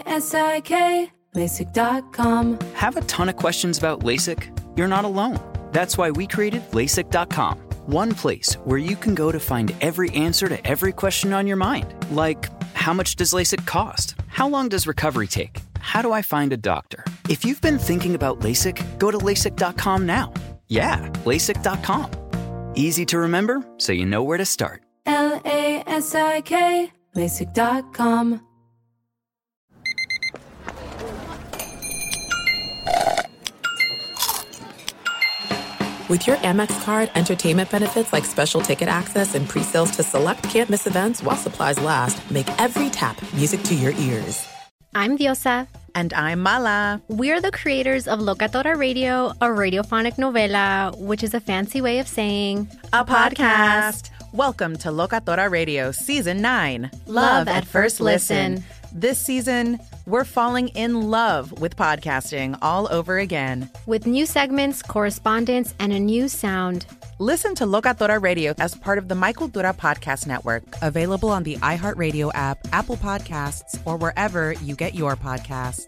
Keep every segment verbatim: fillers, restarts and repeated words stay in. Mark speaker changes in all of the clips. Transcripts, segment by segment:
Speaker 1: S I K, LASIK dot com.
Speaker 2: Have a ton of questions about LASIK? You're not alone. That's why we created LASIK dot com. One place where you can go to find every answer to every question on your mind. Like, how much does LASIK cost? How long does recovery take? How do I find a doctor? If you've been thinking about LASIK, go to LASIK dot com now. Yeah, LASIK dot com. Easy to remember, so you know where to start.
Speaker 1: L A S I K, LASIK dot com.
Speaker 3: With your Amex card, entertainment benefits like special ticket access and pre-sales to select can't-miss events while supplies last make every tap music to your ears.
Speaker 4: I'm Diosa.
Speaker 5: And I'm Mala.
Speaker 4: We're the creators of Locatora Radio, a radiophonic novela, which is a fancy way of saying
Speaker 5: a podcast. Welcome to Locatora Radio Season nine.
Speaker 4: Love at First Listen.
Speaker 5: This season, we're falling in love with podcasting all over again.
Speaker 4: With new segments, correspondence, and a new sound.
Speaker 5: Listen to Locatora Radio as part of the My Cultura Podcast Network. Available on the iHeartRadio app, Apple Podcasts, or wherever you get your podcasts.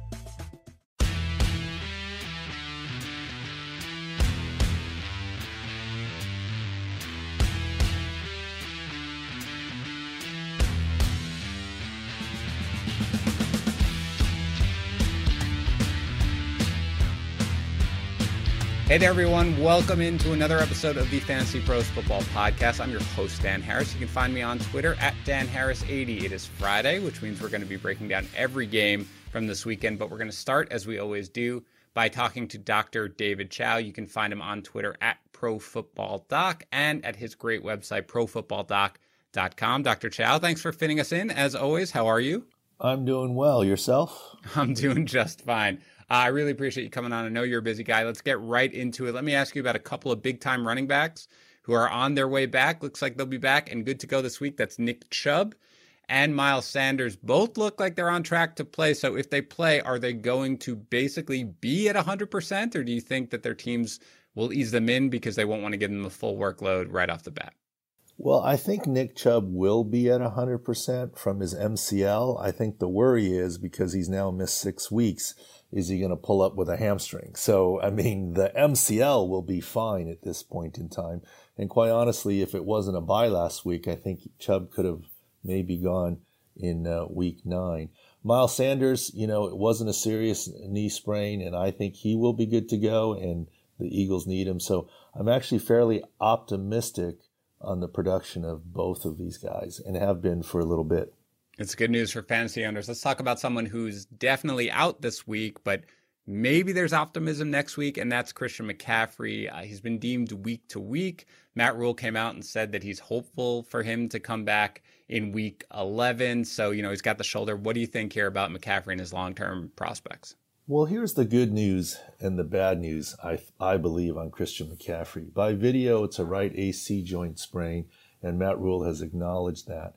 Speaker 6: Hey there, everyone. Welcome into another episode of the Fantasy Pros Football Podcast. I'm your host, Dan Harris. You can find me on Twitter at Dan Harris eighty. It is Friday, which means we're going to be breaking down every game from this weekend. But we're going to start, as we always do, by talking to Doctor David Chao. You can find him on Twitter at ProFootballDoc and at his great website, pro football doc dot com. Doctor Chao, thanks for fitting us in. As always, how are you?
Speaker 7: I'm doing well. Yourself?
Speaker 6: I'm doing just fine. Uh, I really appreciate you coming on. I know you're a busy guy. Let's get right into it. Let me ask you about a couple of big-time running backs who are on their way back. Looks like they'll be back and good to go this week. That's Nick Chubb and Miles Sanders. Both look like they're on track to play. So if they play, are they going to basically be at one hundred percent? Or do you think that their teams will ease them in because they won't want to give them the full workload right off the bat?
Speaker 7: Well, I think Nick Chubb will be at one hundred percent from his M C L. I think the worry is because he's now missed six weeks, is he going to pull up with a hamstring? So, I mean, the M C L will be fine at this point in time. And quite honestly, if it wasn't a bye last week, I think Chubb could have maybe gone in uh, week nine. Miles Sanders, you know, it wasn't a serious knee sprain, and I think he will be good to go, and the Eagles need him. So I'm actually fairly optimistic on the production of both of these guys and have been for a little bit.
Speaker 6: It's good news for fantasy owners. Let's talk about someone who's definitely out this week, but maybe there's optimism next week, and that's Christian McCaffrey. Uh, he's been deemed week to week. Matt Rule came out and said that he's hopeful for him to come back in week eleven. So, you know, he's got the shoulder. What do you think here about McCaffrey and his long-term prospects?
Speaker 7: Well, here's the good news and the bad news, I I believe, on Christian McCaffrey. By video, it's a right A C joint sprain, and Matt Rule has acknowledged that.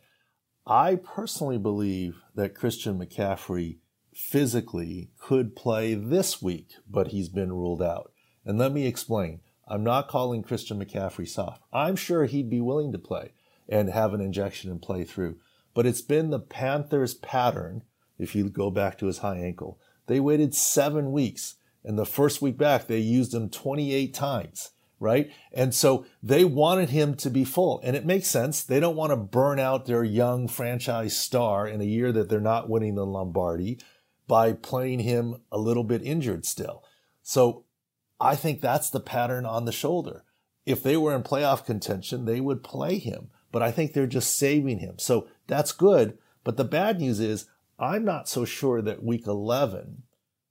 Speaker 7: I personally believe that Christian McCaffrey physically could play this week, but he's been ruled out. And let me explain. I'm not calling Christian McCaffrey soft. I'm sure he'd be willing to play and have an injection and play through. But it's been the Panthers' pattern, if you go back to his high ankle. They waited seven weeks, and the first week back, they used him twenty-eight times, right? And so they wanted him to be full, and it makes sense. They don't want to burn out their young franchise star in a year that they're not winning the Lombardi by playing him a little bit injured still. So I think that's the pattern on the shoulder. If they were in playoff contention, they would play him, but I think they're just saving him. So that's good, but the bad news is I'm not so sure that week eleven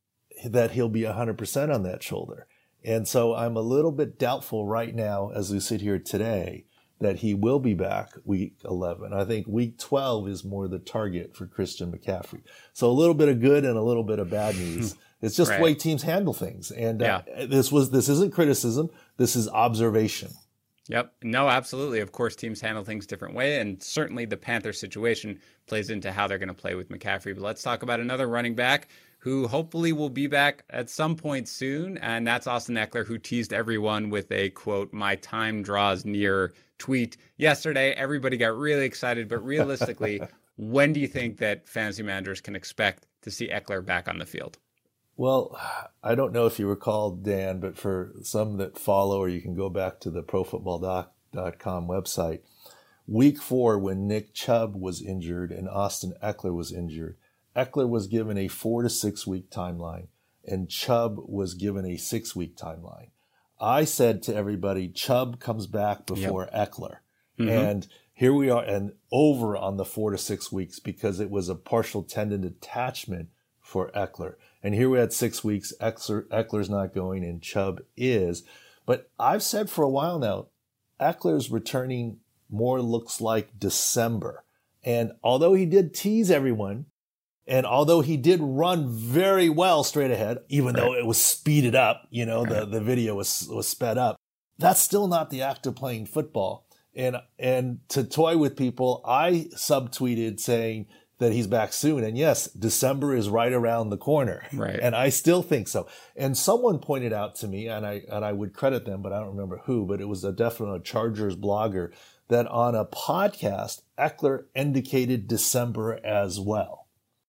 Speaker 7: that he'll be one hundred percent on that shoulder. And so I'm a little bit doubtful right now as we sit here today that he will be back week eleven. I think week twelve is more the target for Christian McCaffrey. So a little bit of good and a little bit of bad news. It's just right. The way teams handle things. And yeah. uh, this was this isn't criticism. This is observation.
Speaker 6: Yep. No, absolutely. Of course, teams handle things different way, and certainly the Panther situation plays into how they're going to play with McCaffrey. But let's talk about another running back who hopefully will be back at some point soon, and that's Austin Ekeler, who teased everyone with a, quote, "my time draws near" tweet yesterday. Everybody got really excited, but realistically, when do you think that fantasy managers can expect to see Ekeler back on the field?
Speaker 7: Well, I don't know if you recall, Dan, but for some that follow, or you can go back to the pro football doc dot com website, week four, when Nick Chubb was injured and Austin Ekeler was injured, Ekeler was given a four to six week timeline and Chubb was given a six week timeline. I said to everybody, Chubb comes back before yep. Ekeler. Mm-hmm. And here we are, and over on the four to six weeks because it was a partial tendon detachment for Ekeler. And here we had six weeks. Ekeler, Eckler's not going and Chubb is. But I've said for a while now, Eckler's returning more looks like December. And although he did tease everyone, and although he did run very well straight ahead, even right. though it was speeded up, you know, right. the, the video was, was sped up, that's still not the act of playing football. And, and to toy with people, I subtweeted saying that he's back soon. And yes, December is right around the corner.
Speaker 6: Right.
Speaker 7: And I still think so. And someone pointed out to me, and I, and I would credit them, but I don't remember who, but it was a definite a Chargers blogger, that on a podcast, Ekeler indicated December as well.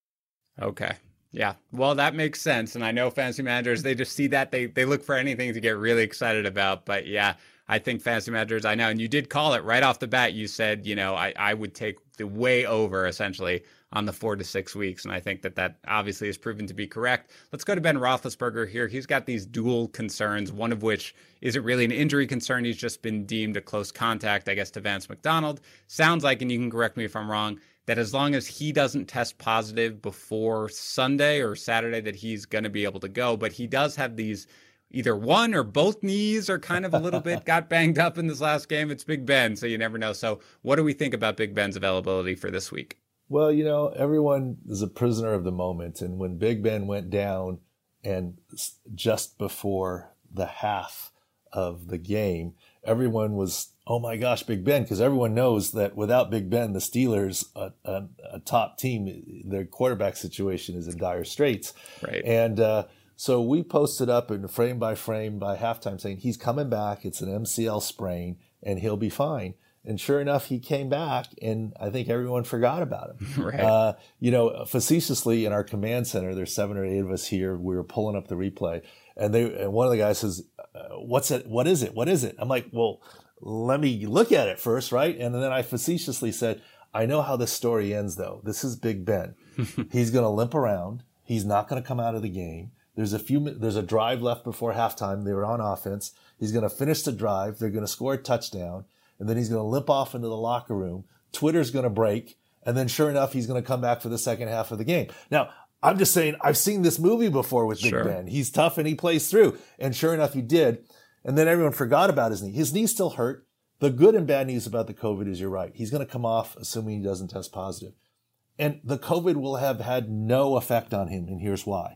Speaker 6: Okay. Yeah. Well, that makes sense. And I know fantasy managers, they just see that. They they look for anything to get really excited about. But yeah, I think fantasy managers, I know. And you did call it right off the bat. You said, you know, I, I would take the way over essentially on the four to six weeks. And I think that that obviously has proven to be correct. Let's go to Ben Roethlisberger here. He's got these dual concerns, one of which isn't really an injury concern. He's just been deemed a close contact, I guess, to Vance McDonald. Sounds like, and you can correct me if I'm wrong, that as long as he doesn't test positive before Sunday or Saturday, that he's going to be able to go. But he does have these, either one or both knees are kind of a little bit got banged up in this last game. It's Big Ben, so you never know. So what do we think about Big Ben's availability for this week?
Speaker 7: Well, you know, everyone is a prisoner of the moment. And when Big Ben went down and just before the half of the game, everyone was, oh my gosh, Big Ben, because everyone knows that without Big Ben, the Steelers, a, a, a top team, their quarterback situation is in dire straits.
Speaker 6: Right.
Speaker 7: And uh, so we posted up in frame by frame by halftime saying he's coming back. It's an M C L sprain and he'll be fine. And sure enough, he came back, and I think everyone forgot about him.
Speaker 6: Right.
Speaker 7: Uh, you know, facetiously in our command center, there's seven or eight of us here. We were pulling up the replay, and they and one of the guys says, uh, "What's it? What is it? What is it?" I'm like, "Well, let me look at it first, right?" And then I facetiously said, "I know how this story ends, though. This is Big Ben. He's going to limp around. He's not going to come out of the game. There's a few. There's a drive left before halftime. They were on offense. He's going to finish the drive. They're going to score a touchdown." And then he's going to limp off into the locker room. Twitter's going to break. And then sure enough, he's going to come back for the second half of the game. Now, I'm just saying, I've seen this movie before with Big sure. Ben. He's tough and he plays through. And sure enough, he did. And then everyone forgot about his knee. His knee still hurt. The good and bad news about the COVID is you're right. He's going to come off assuming he doesn't test positive. And the COVID will have had no effect on him. And here's why.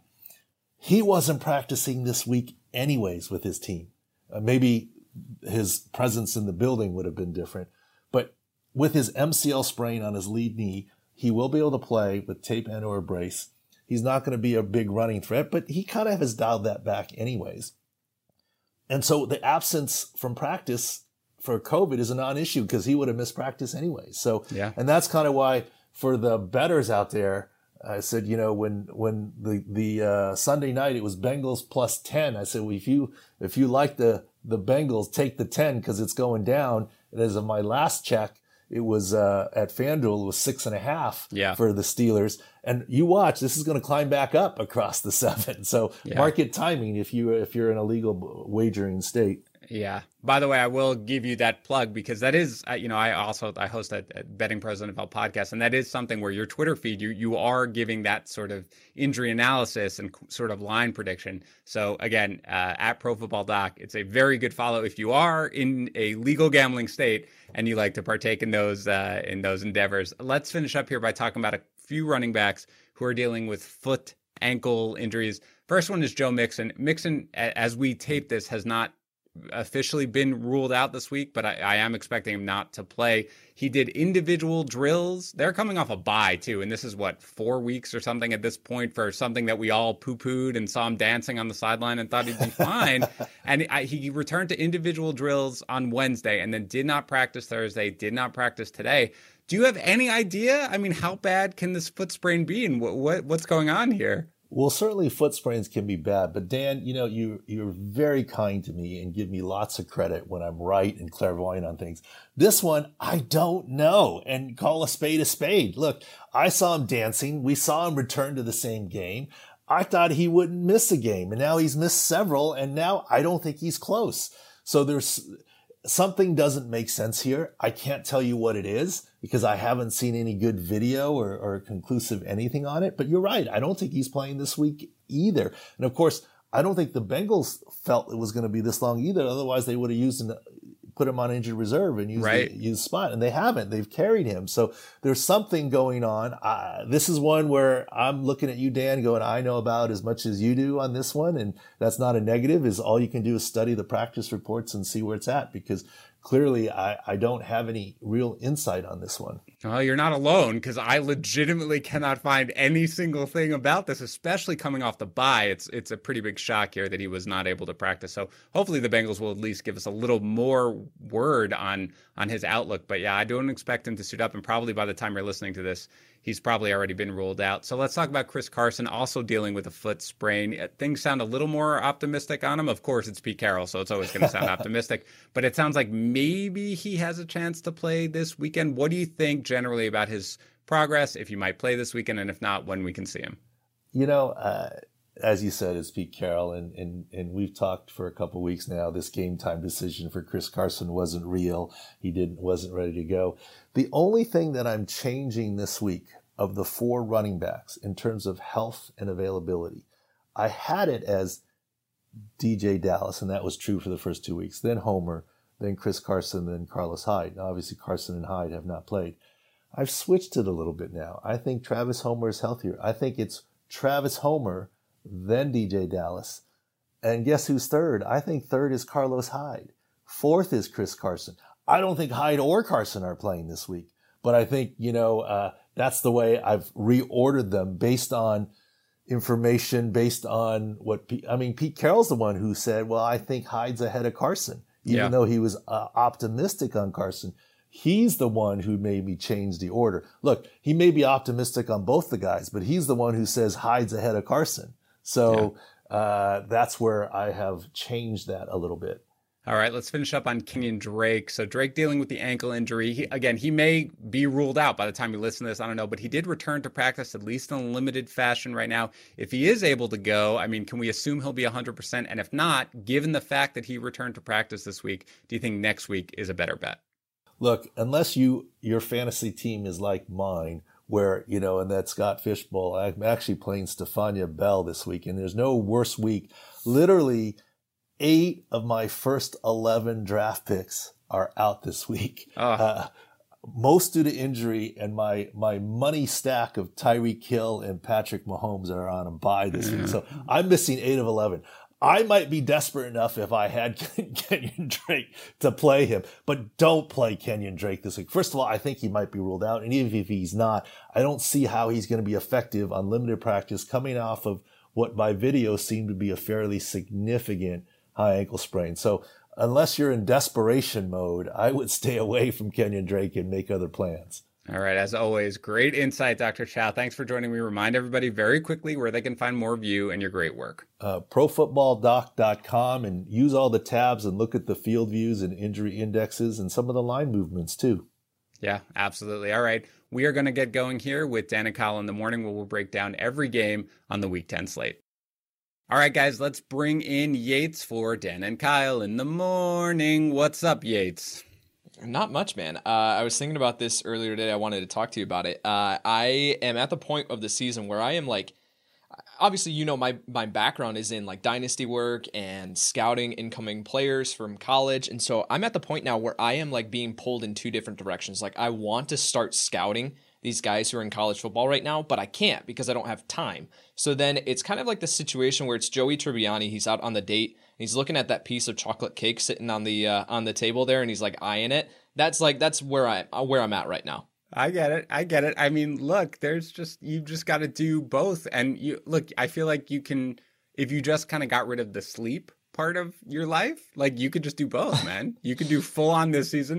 Speaker 7: He wasn't practicing this week anyways with his team. Uh, maybe his presence in the building would have been different. But with his M C L sprain on his lead knee, he will be able to play with tape and or a brace. He's not going to be a big running threat, but he kind of has dialed that back anyways. And so the absence from practice for COVID is a non-issue because he would have missed practice anyways. So,
Speaker 6: yeah.
Speaker 7: And that's kind of why for the bettors out there, I said, you know, when when the the uh, Sunday night it was Bengals plus ten. I said, well, if you if you like the the Bengals, take the ten because it's going down. And as of my last check, it was uh, at FanDuel, it was six and a half
Speaker 6: yeah.
Speaker 7: for the Steelers. And you watch, this is going to climb back up across the seven. So yeah. market timing if you if you're in a legal wagering state.
Speaker 6: Yeah. By the way, I will give you that plug because that is, you know, I also, I host a, a Betting Pros N F L podcast, and that is something where your Twitter feed, you you are giving that sort of injury analysis and sort of line prediction. So again, uh, at Pro Football Doc, it's a very good follow if you are in a legal gambling state and you like to partake in those, uh, in those endeavors. Let's finish up here by talking about a few running backs who are dealing with foot, ankle injuries. First one is Joe Mixon. Mixon, as we tape this, has not officially been ruled out this week, but I, I am expecting him not to play. He did individual drills. They're coming off a bye too, and this is what, four weeks or something at this point for something that we all poo-pooed and saw him dancing on the sideline and thought he'd be fine. And I, he returned to individual drills on Wednesday and then did not practice Thursday, did not practice today. Do you have any idea? I mean, how bad can this foot sprain be, and what, what what's going on here?
Speaker 7: Well, certainly foot sprains can be bad, but Dan, you know, you, you're very kind to me and give me lots of credit when I'm right and clairvoyant on things. This one, I don't know, and call a spade a spade. Look, I saw him dancing. We saw him return to the same game. I thought he wouldn't miss a game, and now he's missed several, and now I don't think he's close. So there's something doesn't make sense here. I can't tell you what it is because I haven't seen any good video or, or conclusive anything on it. But you're right. I don't think he's playing this week either. And of course, I don't think the Bengals felt it was going to be this long either. Otherwise, they would have used an, put him on injured reserve and used
Speaker 6: right.
Speaker 7: the used spot. And they haven't. They've carried him. So there's something going on. Uh, this is one where I'm looking at you, Dan, going, I know about as much as you do on this one. And that's not a negative. Is all you can do is study the practice reports and see where it's at, because clearly I, I don't have any real insight on this one.
Speaker 6: Well, you're not alone, because I legitimately cannot find any single thing about this, especially coming off the bye. It's it's a pretty big shock here that he was not able to practice. So hopefully the Bengals will at least give us a little more word on, on his outlook. But yeah, I don't expect him to suit up. And probably by the time you're listening to this, he's probably already been ruled out. So let's talk about Chris Carson, also dealing with a foot sprain. Things sound a little more optimistic on him. Of course, it's Pete Carroll, so it's always going to sound optimistic. But it sounds like maybe he has a chance to play this weekend. What do you think generally about his progress, if he might play this weekend, and if not, when we can see him?
Speaker 7: You know, uh, as you said, it's Pete Carroll, and, and, and we've talked for a couple of weeks now. This game time decision for Chris Carson wasn't real. He didn't wasn't ready to go. The only thing that I'm changing this week of the four running backs in terms of health and availability, I had it as D J Dallas, and that was true for the first two weeks. Then Homer, then Chris Carson, then Carlos Hyde. Now, obviously, Carson and Hyde have not played. I've switched it a little bit now. I think Travis Homer is healthier. I think it's Travis Homer, then D J Dallas. And guess who's third? I think third is Carlos Hyde. Fourth is Chris Carson. I don't think Hyde or Carson are playing this week. But I think, you know, uh, that's the way I've reordered them based on information, based on what, Pete, I mean, Pete Carroll's the one who said, well, I think Hyde's ahead of Carson. Even yeah. though he was uh, optimistic on Carson, he's the one who made me change the order. Look, he may be optimistic on both the guys, but he's the one who says Hyde's ahead of Carson. So yeah. uh, that's where I have changed that a little bit.
Speaker 6: All right, let's finish up on Kenyon Drake. So Drake dealing with the ankle injury. He, again, he may be ruled out by the time you listen to this. I don't know, but he did return to practice, at least in a limited fashion right now. If he is able to go, I mean, can we assume he'll be one hundred percent? And if not, given the fact that he returned to practice this week, do you think next week is a better bet?
Speaker 7: Look, unless you your fantasy team is like mine, where, you know, in that Scott Fishbowl, I'm actually playing Stephania Bell this week, and there's no worse week. Literally, eight of my first eleven draft picks are out this week. Oh. Uh, most due to injury, and my my money stack of Tyreek Hill and Patrick Mahomes are on a bye this week. So I'm missing eight of eleven. I might be desperate enough if I had Kenyon Drake to play him, but don't play Kenyon Drake this week. First of all, I think he might be ruled out. And even if he's not, I don't see how he's going to be effective on limited practice coming off of what by video seemed to be a fairly significant high ankle sprain. So unless you're in desperation mode, I would stay away from Kenyon Drake and make other plans.
Speaker 6: All right. As always, great insight, Doctor Chow. Thanks for joining me. Remind everybody very quickly where they can find more of you and your great work.
Speaker 7: Uh, pro football doc dot com, and use all the tabs and look at the field views and injury indexes and some of the line movements too.
Speaker 6: Yeah, absolutely. All right. We are going to get going here with Dan and Kyle in the morning, where we'll break down every game on the Week ten slate. All right, guys, let's bring in Yates for Dan and Kyle in the morning. What's up, Yates?
Speaker 8: Not much, man. Uh, I was thinking about this earlier today. I wanted to talk to you about it. Uh, I am at the point of the season where I am like, obviously, you know, my, my background is in like dynasty work and scouting incoming players from college. And so I'm at the point now where I am like being pulled in two different directions. Like I want to start scouting these guys who are in college football right now, but I can't because I don't have time. So then it's kind of like the situation where it's Joey Tribbiani. He's out on the date. He's looking at that piece of chocolate cake sitting on the uh, on the table there, and he's like eyeing it. That's like that's where I where I'm at right now.
Speaker 6: I get it. I get it. I mean, look, there's just you just got to do both. And you look, I feel like you can, if you just kind of got rid of the sleep part of your life, like you could just do both, man. You could do full on this season,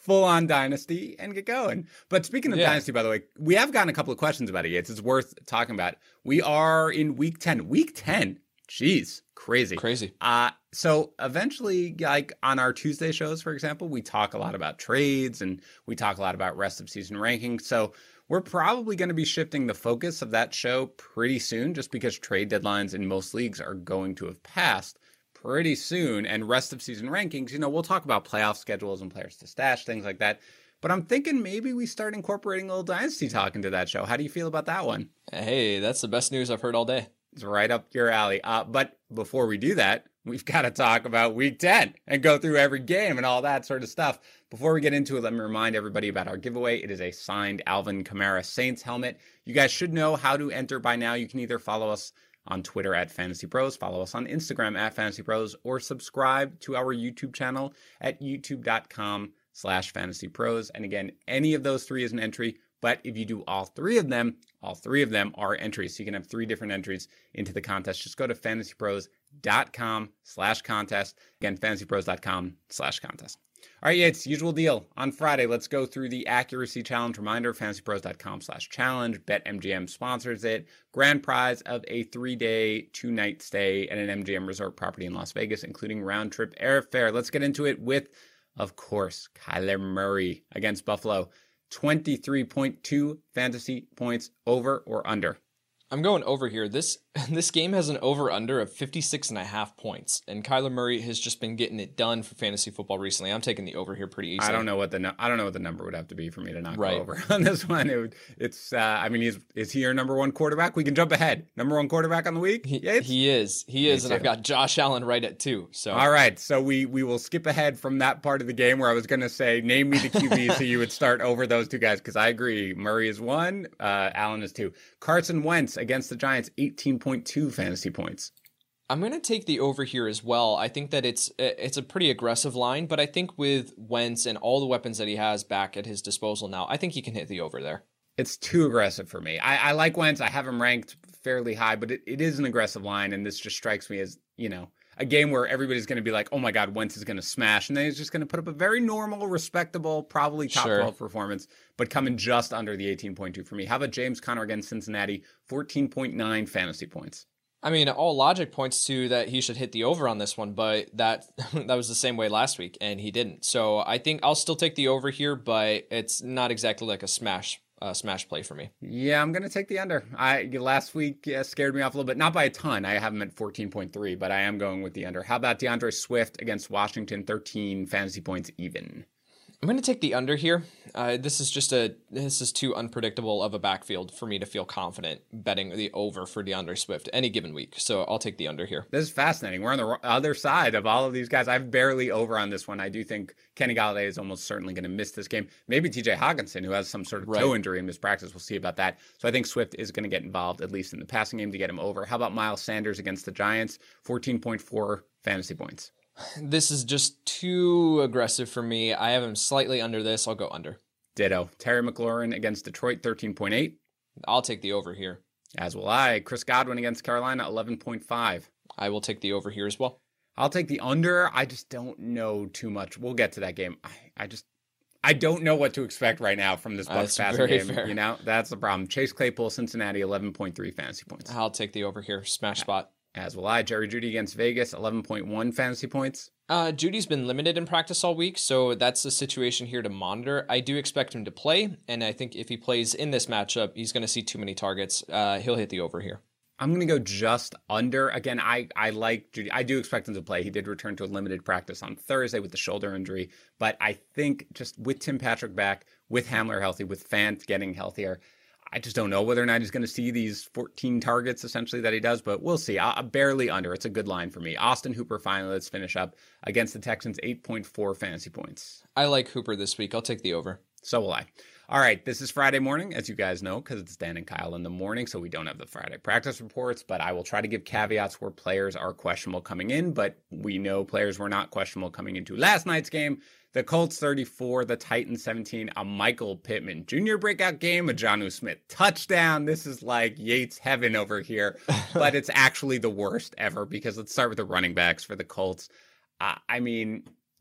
Speaker 6: full on dynasty and get going. But speaking of yeah. dynasty, by the way, we have gotten a couple of questions about it, Yates. It's worth talking about. We are in week ten. Week ten. Jeez, crazy.
Speaker 8: Crazy.
Speaker 6: Uh, so eventually, like on our Tuesday shows, for example, we talk a lot about trades and we talk a lot about rest of season rankings. So we're probably going to be shifting the focus of that show pretty soon, just because trade deadlines in most leagues are going to have passed pretty soon. And rest of season rankings, you know, we'll talk about playoff schedules and players to stash, things like that. But I'm thinking maybe we start incorporating a little dynasty talk into that show. How do you feel about that one?
Speaker 8: Hey, that's the best news I've heard all day.
Speaker 6: It's right up your alley. Uh, but before we do that, we've got to talk about week ten and go through every game and all that sort of stuff. Before we get into it, let me remind everybody about our giveaway. It is a signed Alvin Kamara Saints helmet. You guys should know how to enter by now. You can either follow us on Twitter at Fantasy Pros, follow us on Instagram at Fantasy Pros, or subscribe to our YouTube channel at youtube.com slash Fantasy Pros. And again, any of those three is an entry. But if you do all three of them, all three of them are entries. So you can have three different entries into the contest. Just go to fantasypros.com slash contest. Again, fantasypros.com slash contest. All right, yeah, it's usual deal. On Friday, let's go through the accuracy challenge. Reminder, fantasypros.com slash challenge. BetMGM sponsors it. Grand prize of a three-day, two-night stay at an M G M resort property in Las Vegas, including round-trip airfare. Let's get into it with, of course, Kyler Murray against Buffalo. twenty-three point two fantasy points, over or under?
Speaker 8: I'm going over here. This this game has an over-under of fifty-six and a half points, and Kyler Murray has just been getting it done for fantasy football recently. I'm taking the over here pretty easily.
Speaker 6: I don't know what the I don't know what the number would have to be for me to not right. go over on this one. It would, it's uh, I mean, he's is he your number one quarterback? We can jump ahead. Number one quarterback on the week?
Speaker 8: He, he is. He is, me and too. I've got Josh Allen right at two. So
Speaker 6: all right, so we we will skip ahead from that part of the game where I was going to say name me the Q B, so you would start over those two guys, because I agree. Murray is one, uh, Allen is two. Carson Wentz against the Giants, eighteen point two fantasy points.
Speaker 8: I'm going to take the over here as well. I think that it's it's a pretty aggressive line, but I think with Wentz and all the weapons that he has back at his disposal now, I think he can hit the over there.
Speaker 6: It's too aggressive for me. I, I like Wentz. I have him ranked fairly high, but it, it is an aggressive line, and this just strikes me as, you know, a game where everybody's going to be like, oh my God, Wentz is going to smash, and then he's just going to put up a very normal, respectable, probably top sure. twelve performance, but coming just under the eighteen point two for me. How about James Conner against Cincinnati, fourteen point nine fantasy points?
Speaker 8: I mean, all logic points to that he should hit the over on this one, but that that was the same way last week, and he didn't. So I think I'll still take the over here, but it's not exactly like a smash uh, smash play for me.
Speaker 6: Yeah, I'm going to take the under. I Last week yeah, scared me off a little bit, not by a ton. I have him at fourteen point three, but I am going with the under. How about DeAndre Swift against Washington, thirteen fantasy points even?
Speaker 8: I'm going to take the under here. Uh, this is just a this is too unpredictable of a backfield for me to feel confident betting the over for DeAndre Swift any given week. So I'll take the under here.
Speaker 6: This is fascinating. We're on the other side of all of these guys. I've barely over on this one. I do think Kenny Golladay is almost certainly going to miss this game. Maybe T J Hawkinson, who has some sort of right. toe injury in this practice. We'll see about that. So I think Swift is going to get involved, at least in the passing game, to get him over. How about Miles Sanders against the Giants? fourteen point four fantasy points.
Speaker 8: This is just too aggressive for me. I have him slightly under this. I'll go under.
Speaker 6: Ditto. Terry McLaurin against Detroit, thirteen point eight.
Speaker 8: I'll take the over here.
Speaker 6: As will I. Chris Godwin against Carolina, eleven point five.
Speaker 8: I will take the over here as well.
Speaker 6: I'll take the under. I just don't know too much. We'll get to that game. I, I just, I don't know what to expect right now from this Bucs passing game. Fair. You know, that's the problem. Chase Claypool, Cincinnati, eleven point three fantasy points.
Speaker 8: I'll take the over here. Smash spot.
Speaker 6: As will I. Jerry Jeudy against Vegas, eleven point one fantasy points.
Speaker 8: Uh, Judy's been limited in practice all week, so that's a situation here to monitor. I do expect him to play, and I think if he plays in this matchup, he's going to see too many targets. Uh, he'll hit the over here.
Speaker 6: I'm going to go just under. Again, I, I like Jeudy. I do expect him to play. He did return to a limited practice on Thursday with the shoulder injury, but I think just with Tim Patrick back, with Hamler healthy, with Fant getting healthier, I just don't know whether or not he's going to see these fourteen targets essentially that he does, but we'll see. I, I'm barely under. It's a good line for me. Austin Hooper finally, let's finish up against the Texans, eight point four fantasy points.
Speaker 8: I like Hooper this week. I'll take the over.
Speaker 6: So will I. All right, this is Friday morning, as you guys know, because it's Dan and Kyle in the morning, so we don't have the Friday practice reports, but I will try to give caveats where players are questionable coming in, but we know players were not questionable coming into last night's game. The Colts thirty-four, the Titans seventeen, a Michael Pittman Junior breakout game, a Jonnu Smith touchdown. This is like Yates heaven over here, but it's actually the worst ever, because let's start with the running backs for the Colts. Uh, I mean, look,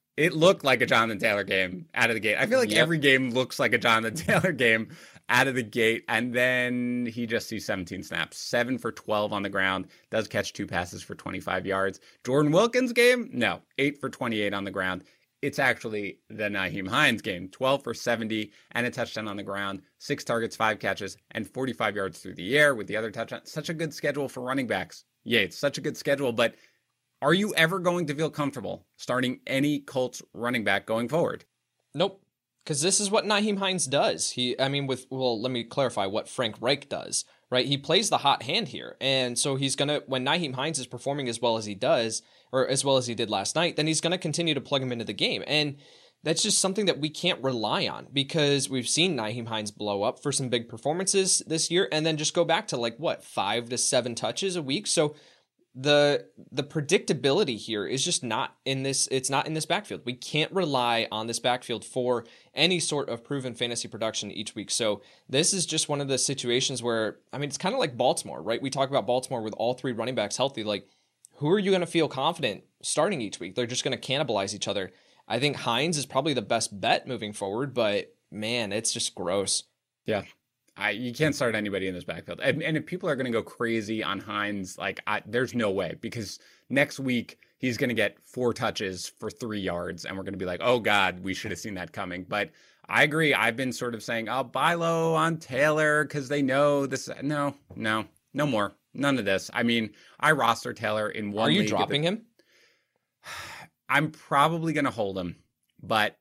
Speaker 6: It looked like a Jonathan Taylor game out of the gate. I feel like yep. every game looks like a Jonathan Taylor game out of the gate. And then he just sees seventeen snaps, seven for twelve on the ground, does catch two passes for twenty-five yards. Jordan Wilkins game? No, eight for twenty-eight on the ground. It's actually the Nyheim Hines game, twelve for seventy and a touchdown on the ground, six targets, five catches, and forty-five yards through the air with the other touchdown. Such a good schedule for running backs. Yeah, it's such a good schedule, but are you ever going to feel comfortable starting any Colts running back going forward?
Speaker 8: Nope. Because this is what Nyheim Hines does. He, I mean, with, well, let me clarify what Frank Reich does, right? He plays the hot hand here. And so he's going to, when Nyheim Hines is performing as well as he does, or as well as he did last night, then he's going to continue to plug him into the game. And that's just something that we can't rely on because we've seen Nyheim Hines blow up for some big performances this year and then just go back to like, what, five to seven touches a week. So the the predictability here is just not in this it's not in this backfield. We can't rely on this backfield for any sort of proven fantasy production each week. So this is just one of the situations where, I mean, it's kind of like Baltimore, right? We talk about Baltimore with all three running backs healthy. Like, who are you going to feel confident starting each week? They're just going to cannibalize each other. I think Hines is probably the best bet moving forward, but man, it's just gross.
Speaker 6: Yeah. I, you can't start anybody in this backfield. And, and if people are going to go crazy on Hines, like I, there's no way, because next week he's going to get four touches for three yards and we're going to be like, oh God, we should have seen that coming. But I agree. I've been sort of saying, oh, buy low on Taylor because they know this. No, no, no more. None of this. I mean, I roster Taylor in one.
Speaker 8: Are you
Speaker 6: league
Speaker 8: dropping
Speaker 6: the,
Speaker 8: him?
Speaker 6: I'm probably going to hold him, but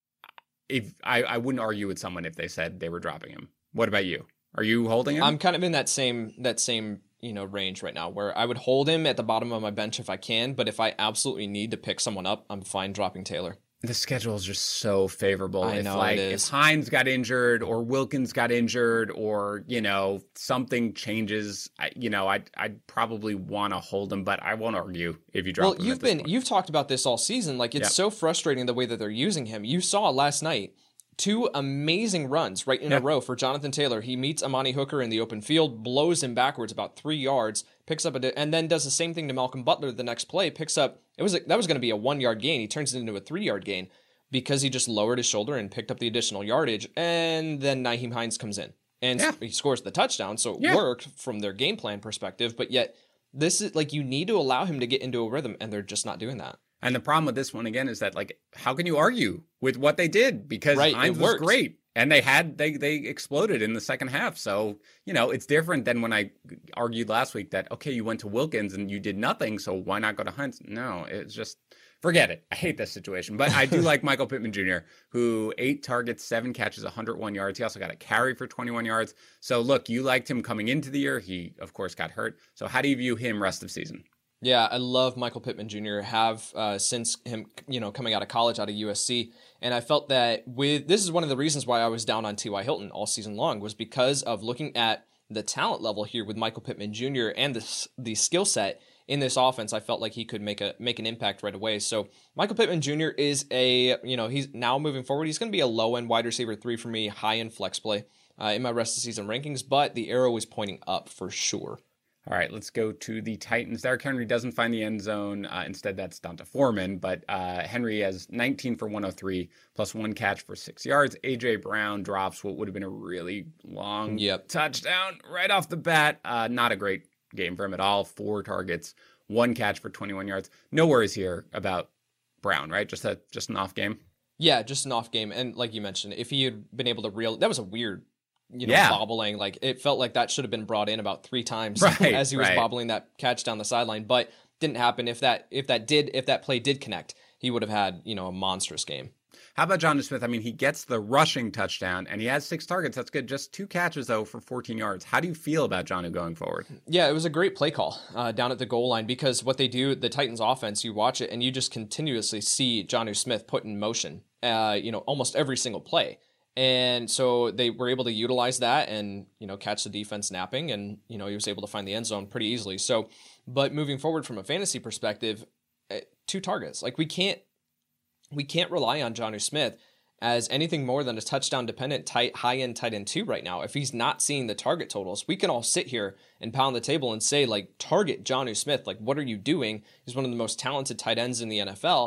Speaker 6: if I, I wouldn't argue with someone if they said they were dropping him. What about you? Are you holding him?
Speaker 8: I'm kind of in that same that same you know range right now, where I would hold him at the bottom of my bench if I can, but if I absolutely need to pick someone up, I'm fine dropping Taylor.
Speaker 6: The schedule is just so favorable.
Speaker 8: I
Speaker 6: if
Speaker 8: know
Speaker 6: like
Speaker 8: it is.
Speaker 6: If Hines got injured or Wilkins got injured or you know something changes, I, you know I'd I'd probably want to hold him, but I won't argue if you drop
Speaker 8: well,
Speaker 6: him. Well,
Speaker 8: you've been
Speaker 6: point.
Speaker 8: you've talked about this all season. Like it's
Speaker 6: yep.
Speaker 8: so frustrating the way that they're using him. You saw last night. Two amazing runs right in
Speaker 6: yeah.
Speaker 8: a row for Jonathan Taylor. He meets Amani Hooker in the open field, blows him backwards about three yards, picks up a, and then does the same thing to Malcolm Butler the next play. Picks up it was a, that was going to be a one yard gain. He turns it into a three yard gain because he just lowered his shoulder and picked up the additional yardage. And then Nyheim Hines comes in and yeah. he scores the touchdown. So it yeah. worked from their game plan perspective. But yet this is like you need to allow him to get into a rhythm, and they're just not doing that.
Speaker 6: And the problem with this one, again, is that, like, how can you argue with what they did? Because
Speaker 8: right,
Speaker 6: Hines was great. And they had, they they exploded in the second half. So, you know, it's different than when I argued last week that, okay, you went to Wilkins and you did nothing, so why not go to Hines? No, it's just, forget it. I hate this situation. But I do like Michael Pittman Junior, who eight targets, seven catches, one hundred one yards. He also got a carry for twenty-one yards. So, look, you liked him coming into the year. He, of course, got hurt. So how do you view him rest of season?
Speaker 8: Yeah, I love Michael Pittman Junior Have uh, since him, you know, coming out of college, out of U S C, and I felt that with this is one of the reasons why I was down on T Y. Hilton all season long was because of looking at the talent level here with Michael Pittman Junior and the the skill set in this offense. I felt like he could make a make an impact right away. So Michael Pittman Junior is a you know he's now moving forward. He's going to be a low end wide receiver three for me, high end flex play uh, in my rest of season rankings, but the arrow is pointing up for sure.
Speaker 6: All right, let's go to the Titans. Derrick Henry doesn't find the end zone. Uh, instead, that's Donta Foreman. But uh, Henry has nineteen for one oh three, plus one catch for six yards. A J. Brown drops what would have been a really long
Speaker 8: yep.
Speaker 6: touchdown right off the bat. Uh, not a great game for him at all. Four targets, one catch for twenty-one yards. No worries here about Brown, right? Just a just an off game?
Speaker 8: Yeah, just an off game. And like you mentioned, if he had been able to reel, that was a weird you know,
Speaker 6: yeah.
Speaker 8: bobbling. Like it felt like that should have been brought in about three times
Speaker 6: right,
Speaker 8: as he was
Speaker 6: right.
Speaker 8: bobbling that catch down the sideline, but didn't happen. If that, if that did, if that play did connect, he would have had, you know, a monstrous game.
Speaker 6: How about Jonnu Smith? I mean, he gets the rushing touchdown and he has six targets. That's good. Just two catches though for fourteen yards. How do you feel about Jonnu going forward?
Speaker 8: Yeah, it was a great play call uh, down at the goal line because what they do, the Titans offense, you watch it and you just continuously see Jonnu Smith put in motion, uh, you know, almost every single play. And so they were able to utilize that and, you know, catch the defense napping and, you know, he was able to find the end zone pretty easily. So, but moving forward from a fantasy perspective, two targets, like we can't, we can't rely on Jonnu Smith as anything more than a touchdown dependent tight, high end tight end two right now. If he's not seeing the target totals, we can all sit here and pound the table and say like, target Jonnu Smith. Like, what are you doing? He's one of the most talented tight ends in the N F L.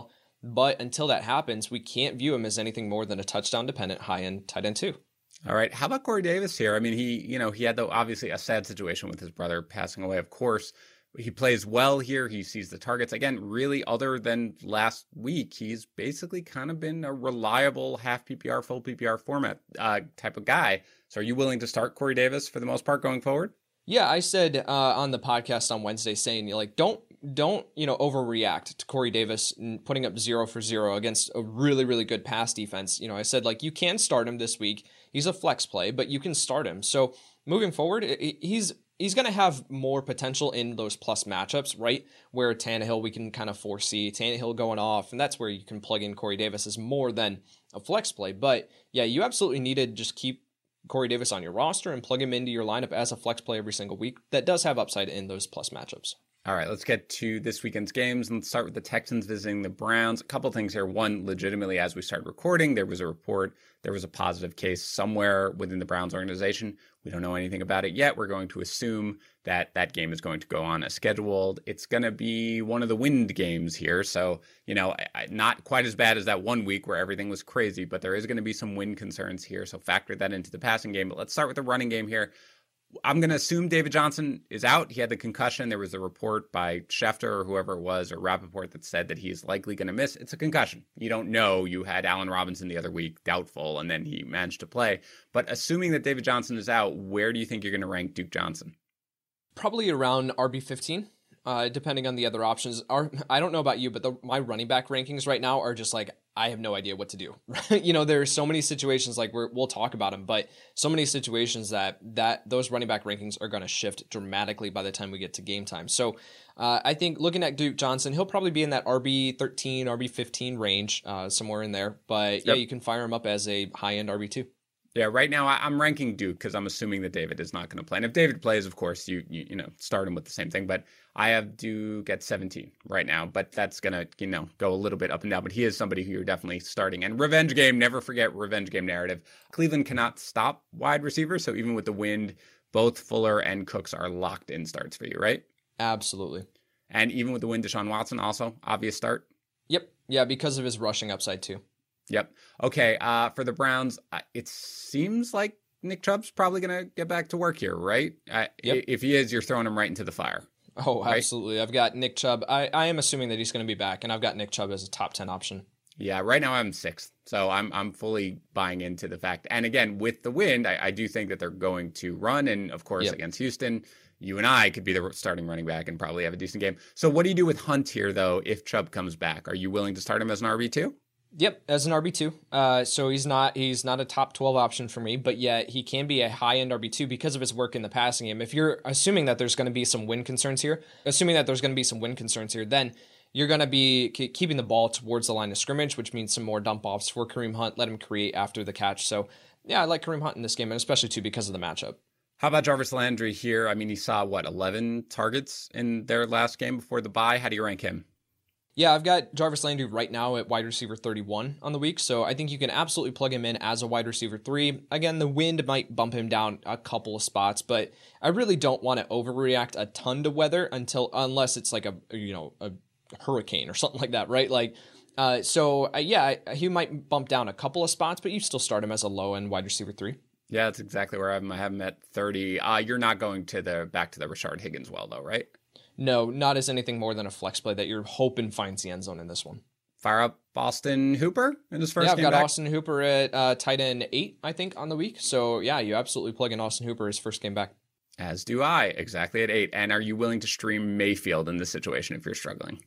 Speaker 8: But until that happens, we can't view him as anything more than a touchdown-dependent high-end tight end two.
Speaker 6: All right. How about Corey Davis here? I mean, he, you know, he had the, obviously a sad situation with his brother passing away, of course. He plays well here. He sees the targets. Again, really, other than last week, he's basically kind of been a reliable half P P R, full P P R format uh, type of guy. So are you willing to start Corey Davis for the most part going forward?
Speaker 8: Yeah, I said uh, on the podcast on Wednesday saying, like, don't, don't, you know, overreact to Corey Davis putting up zero for zero against a really, really good pass defense. You know, I said, like, you can start him this week. He's a flex play, but you can start him. So moving forward, he's he's going to have more potential in those plus matchups, right? Where Tannehill, we can kind of foresee Tannehill going off, and that's where you can plug in Corey Davis as more than a flex play. But yeah, you absolutely need to just keep Corey Davis on your roster and plug him into your lineup as a flex play every single week. That does have upside in those plus matchups.
Speaker 6: All right, let's get to this weekend's games. Let's start with the Texans visiting the Browns. A couple things here. One, legitimately, as we started recording, there was a report, there was a positive case somewhere within the Browns organization. We don't know anything about it yet. We're going to assume that that game is going to go on as scheduled. It's going to be one of the wind games here. So, you know, not quite as bad as that one week where everything was crazy, but there is going to be some wind concerns here. So factor that into the passing game. But let's start with the running game here. I'm going to assume David Johnson is out. He had the concussion. There was a report by Schefter or whoever it was, or Rappaport, that said that he's likely going to miss. It's a concussion. You don't know. You had Allen Robinson the other week, doubtful, and then he managed to play. But assuming that David Johnson is out, where do you think you're going to rank Duke Johnson?
Speaker 8: Probably around R B fifteen. Uh, depending on the other options. Our, I don't know about you, but the, my running back rankings right now are just like, I have no idea what to do. You know, there are so many situations, like we're, we'll talk about them, but so many situations that that those running back rankings are going to shift dramatically by the time we get to game time. So uh, I think looking at Duke Johnson, he'll probably be in that R B thirteen, R B fifteen range, uh, somewhere in there. But yep. yeah, you can fire him up as a high-end R B two.
Speaker 6: Yeah, right now I'm ranking Duke because I'm assuming that David is not going to play. And if David plays, of course, you, you you know start him with the same thing. But I have Duke at seventeen right now. But that's going to you know go a little bit up and down. But he is somebody who you're definitely starting. And revenge game, never forget revenge game narrative. Cleveland cannot stop wide receivers. So even with the wind, both Fuller and Cooks are locked in starts for you, right?
Speaker 8: Absolutely.
Speaker 6: And even with the wind, Deshaun Watson also obvious start.
Speaker 8: Yep. Yeah, because of his rushing upside too.
Speaker 6: Yep. Okay. Uh, for the Browns, uh, it seems like Nick Chubb's probably going to get back to work here, right? Uh,
Speaker 8: yep.
Speaker 6: If he is, you're throwing him right into the fire.
Speaker 8: Oh,
Speaker 6: right?
Speaker 8: Absolutely. I've got Nick Chubb. I, I am assuming that he's going to be back, and I've got Nick Chubb as a top ten option.
Speaker 6: Yeah. Right now I'm sixth. So I'm I'm fully buying into the fact. And again, with the wind, I, I do think that they're going to run. And of course, yep. against Houston, you and I could be the starting running back and probably have a decent game. So what do you do with Hunt here, though, if Chubb comes back? Are you willing to start him as an R B two?
Speaker 8: Yep, as an R B two. Uh, so he's not he's not a top twelve option for me, but yet he can be a high-end R B two because of his work in the passing game. If you're assuming that there's going to be some win concerns here, assuming that there's going to be some win concerns here, then you're going to be k- keeping the ball towards the line of scrimmage, which means some more dump-offs for Kareem Hunt, let him create after the catch. So, yeah, I like Kareem Hunt in this game, and especially, too, because of the matchup.
Speaker 6: How about Jarvis Landry here? I mean, he saw, what, eleven targets in their last game before the bye? How do you rank him?
Speaker 8: Yeah, I've got Jarvis Landry right now at wide receiver thirty-one on the week, so I think you can absolutely plug him in as a wide receiver three. Again, the wind might bump him down a couple of spots, but I really don't want to overreact a ton to weather until unless it's like a you know a hurricane or something like that, right? Like, uh, so uh, yeah, he might bump down a couple of spots, but you still start him as a low end wide receiver three.
Speaker 6: Yeah, that's exactly where I have him. I have him at thirty. Uh, you're not going to the back to the Rashard Higgins well, though, right?
Speaker 8: No, not as anything more than a flex play that you're hoping finds the end zone in this one.
Speaker 6: Fire up Austin Hooper in his first
Speaker 8: yeah,
Speaker 6: game
Speaker 8: Yeah, I've got
Speaker 6: back.
Speaker 8: Austin Hooper at uh, tight end eight, I think, on the week. So, yeah, you absolutely plug in Austin Hooper his first game back.
Speaker 6: As do I, exactly at eight. And are you willing to stream Mayfield in this situation if you're struggling?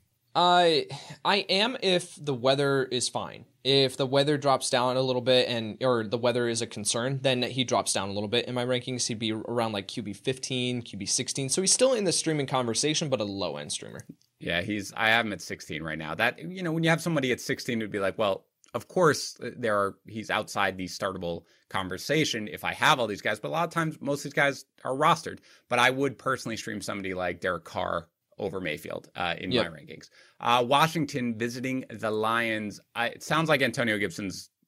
Speaker 8: I I am if the weather is fine. If the weather drops down a little bit and or the weather is a concern, then he drops down a little bit in my rankings. He'd be around like Q B fifteen, Q B sixteen. So he's still in the streaming conversation, but a low end streamer.
Speaker 6: Yeah, he's I have him at sixteen right now. That you know, when you have somebody at sixteen, it would be like, well, of course there are he's outside the startable conversation if I have all these guys, but a lot of times most of these guys are rostered. But I would personally stream somebody like Derek Carr over Mayfield uh, in yep. my rankings. Uh, Washington visiting the Lions. I, it sounds like Antonio Gibson's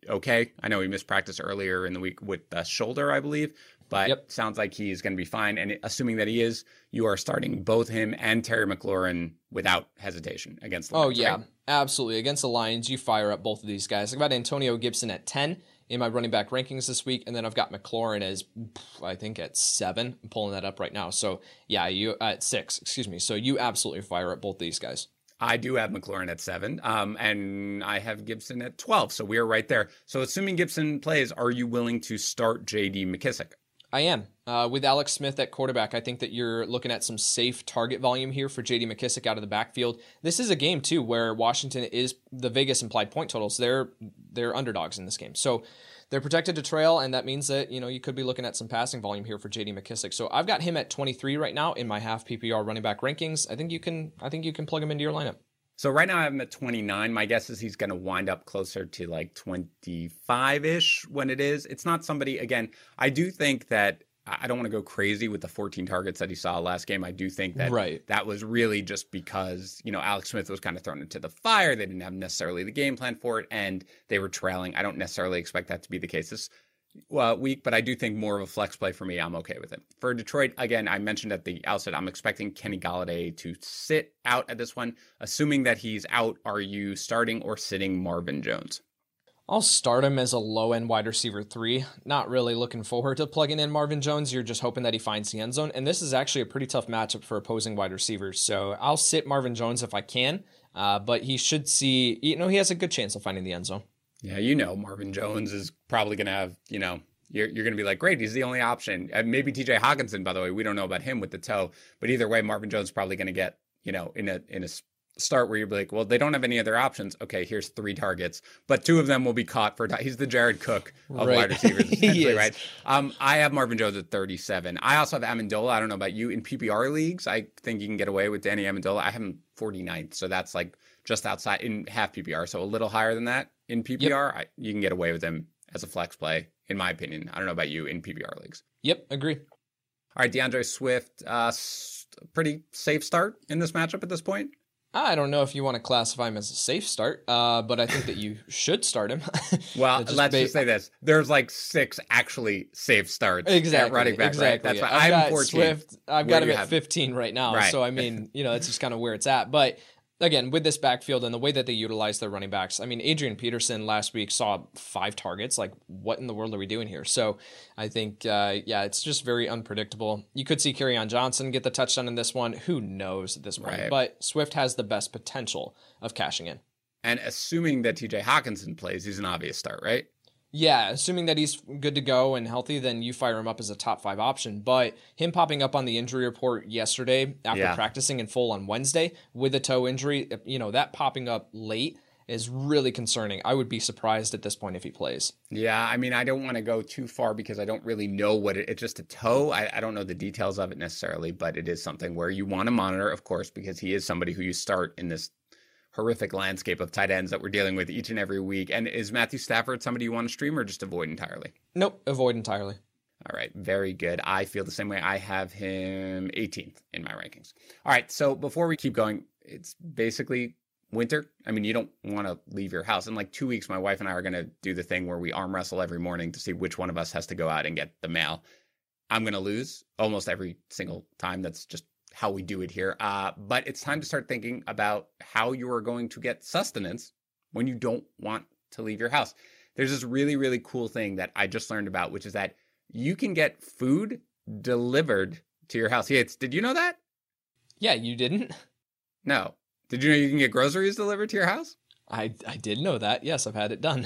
Speaker 6: okay. I know he missed practice earlier in the week with the shoulder, I believe, but
Speaker 8: yep.
Speaker 6: sounds like he's going to be fine. And assuming that he is, you are starting both him and Terry McLaurin without hesitation against the Lions.
Speaker 8: Oh, yeah,
Speaker 6: right?
Speaker 8: Absolutely. Against the Lions, you fire up both of these guys. I've got Antonio Gibson at ten in my running back rankings this week, and then I've got McLaurin as, I think, at seven. I'm pulling that up right now. So, yeah, you uh, at six, excuse me. So you absolutely fire up both these guys.
Speaker 6: I do have McLaurin at seven, um, and I have Gibson at twelve, so we are right there. So assuming Gibson plays, are you willing to start J D McKissic?
Speaker 8: I am. Uh, with Alex Smith at quarterback, I think that you're looking at some safe target volume here for J D McKissic out of the backfield. This is a game, too, where Washington is the Vegas implied point totals. They're they're underdogs in this game. So they're protected to trail, and that means that, you know, you could be looking at some passing volume here for J D McKissic. So I've got him at twenty-three right now in my half P P R running back rankings. I think you can I think you can plug him into your lineup.
Speaker 6: So right now I have him at twenty-nine. My guess is he's going to wind up closer to like twenty-five-ish when it is. It's not somebody, again, I do think that I don't want to go crazy with the fourteen targets that he saw last game. I do think that
Speaker 8: right.
Speaker 6: that was really just because, you know, Alex Smith was kind of thrown into the fire. They didn't have necessarily the game plan for it, and they were trailing. I don't necessarily expect that to be the case this uh, week, but I do think more of a flex play for me. I'm okay with it. For Detroit, again, I mentioned at the outset, I'm expecting Kenny Golladay to sit out at this one. Assuming that he's out, are you starting or sitting Marvin Jones?
Speaker 8: I'll start him as a low-end wide receiver three. Not really looking forward to plugging in Marvin Jones. You're just hoping that he finds the end zone. And this is actually a pretty tough matchup for opposing wide receivers. So I'll sit Marvin Jones if I can. Uh, but he should see, you know, he has a good chance of finding the end zone.
Speaker 6: Yeah, you know, Marvin Jones is probably going to have, you know, you're, you're going to be like, great, he's the only option. Uh, maybe T J Hawkinson, by the way. We don't know about him with the toe. But either way, Marvin Jones is probably going to get, you know, in a in a start where you're like, well, they don't have any other options. Okay, here's three targets, but two of them will be caught for. He's the Jared Cook of
Speaker 8: right.
Speaker 6: wide receivers, essentially, right? Um, I have Marvin Jones at thirty-seven. I also have Amendola. I don't know about you in P P R leagues. I think you can get away with Danny Amendola. I have him forty-ninth, so that's like just outside in half P P R, so a little higher than that in P P R. Yep. I, you can get away with him as a flex play, in my opinion. I don't know about you in P P R leagues.
Speaker 8: Yep, agree.
Speaker 6: All right, DeAndre Swift, uh, pretty safe start in this matchup at this point.
Speaker 8: I don't know if you want to classify him as a safe start, uh, but I think that you should start him.
Speaker 6: Well,
Speaker 8: just
Speaker 6: let's
Speaker 8: ba-
Speaker 6: just say this. There's like six actually safe starts
Speaker 8: exactly,
Speaker 6: at running back,
Speaker 8: exactly.
Speaker 6: right? That's why
Speaker 8: I've
Speaker 6: I'm
Speaker 8: got
Speaker 6: fourteen.
Speaker 8: Swift, I've
Speaker 6: Where
Speaker 8: got him
Speaker 6: you
Speaker 8: at fifteen right now.
Speaker 6: Right.
Speaker 8: So, I mean, you know, that's just kind of where it's at. But again, with this backfield and the way that they utilize their running backs, I mean, Adrian Peterson last week saw five targets. Like, what in the world are we doing here? So I think, uh, yeah, it's just very unpredictable. You could see Kerryon Johnson get the touchdown in this one. Who knows at this point?
Speaker 6: Right.
Speaker 8: But Swift has the best potential of cashing in.
Speaker 6: And assuming that T J Hawkinson plays, he's an obvious start, right?
Speaker 8: Yeah, assuming that he's good to go and healthy, then you fire him up as a top five option. But him popping up on the injury report yesterday after
Speaker 6: yeah.
Speaker 8: practicing in full on Wednesday with a toe injury, you know, that popping up late is really concerning. I would be surprised at this point if he plays.
Speaker 6: Yeah, I mean, I don't want to go too far because I don't really know what it, it's just a toe. I, I don't know the details of it necessarily, but it is something where you want to monitor, of course, because he is somebody who you start in this horrific landscape of tight ends that we're dealing with each and every week. And is Matthew Stafford somebody you want to stream or just avoid entirely?
Speaker 8: Nope, avoid entirely.
Speaker 6: All right, very good. I feel the same way. I have him eighteenth in my rankings. All right, so before we keep going, it's basically winter. I mean, you don't want to leave your house. In like two weeks, my wife and I are going to do the thing where we arm wrestle every morning to see which one of us has to go out and get the mail. I'm going to lose almost every single time. That's just how we do it here. Uh, but it's time to start thinking about how you are going to get sustenance when you don't want to leave your house. There's this really, really cool thing that I just learned about, which is that you can get food delivered to your house. Yates, did you know that?
Speaker 8: Yeah, you didn't?
Speaker 6: No. Did you know you can get groceries delivered to your house?
Speaker 8: I, I did know that. Yes, I've had it done.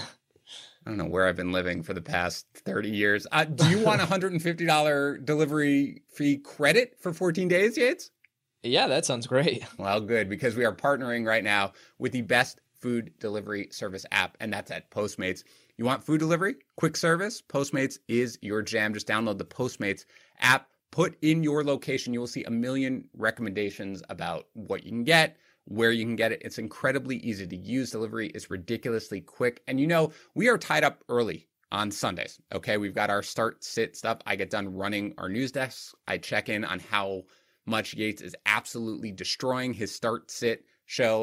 Speaker 6: I don't know where I've been living for the past thirty years. Uh, do you want a one hundred fifty dollars delivery fee credit for fourteen days, Yates?
Speaker 8: Yeah, that sounds great.
Speaker 6: Well, good, because we are partnering right now with the best food delivery service app, and that's at Postmates. You want food delivery? Quick service? Postmates is your jam. Just download the Postmates app, put in your location. You will see a million recommendations about what you can get, where you can get it. It's incredibly easy to use. Delivery is ridiculously quick. And you know, we are tied up early on Sundays. Okay, we've got our start sit stuff. I get done running our news desk. I check in on how much Yates is absolutely destroying his start sit show.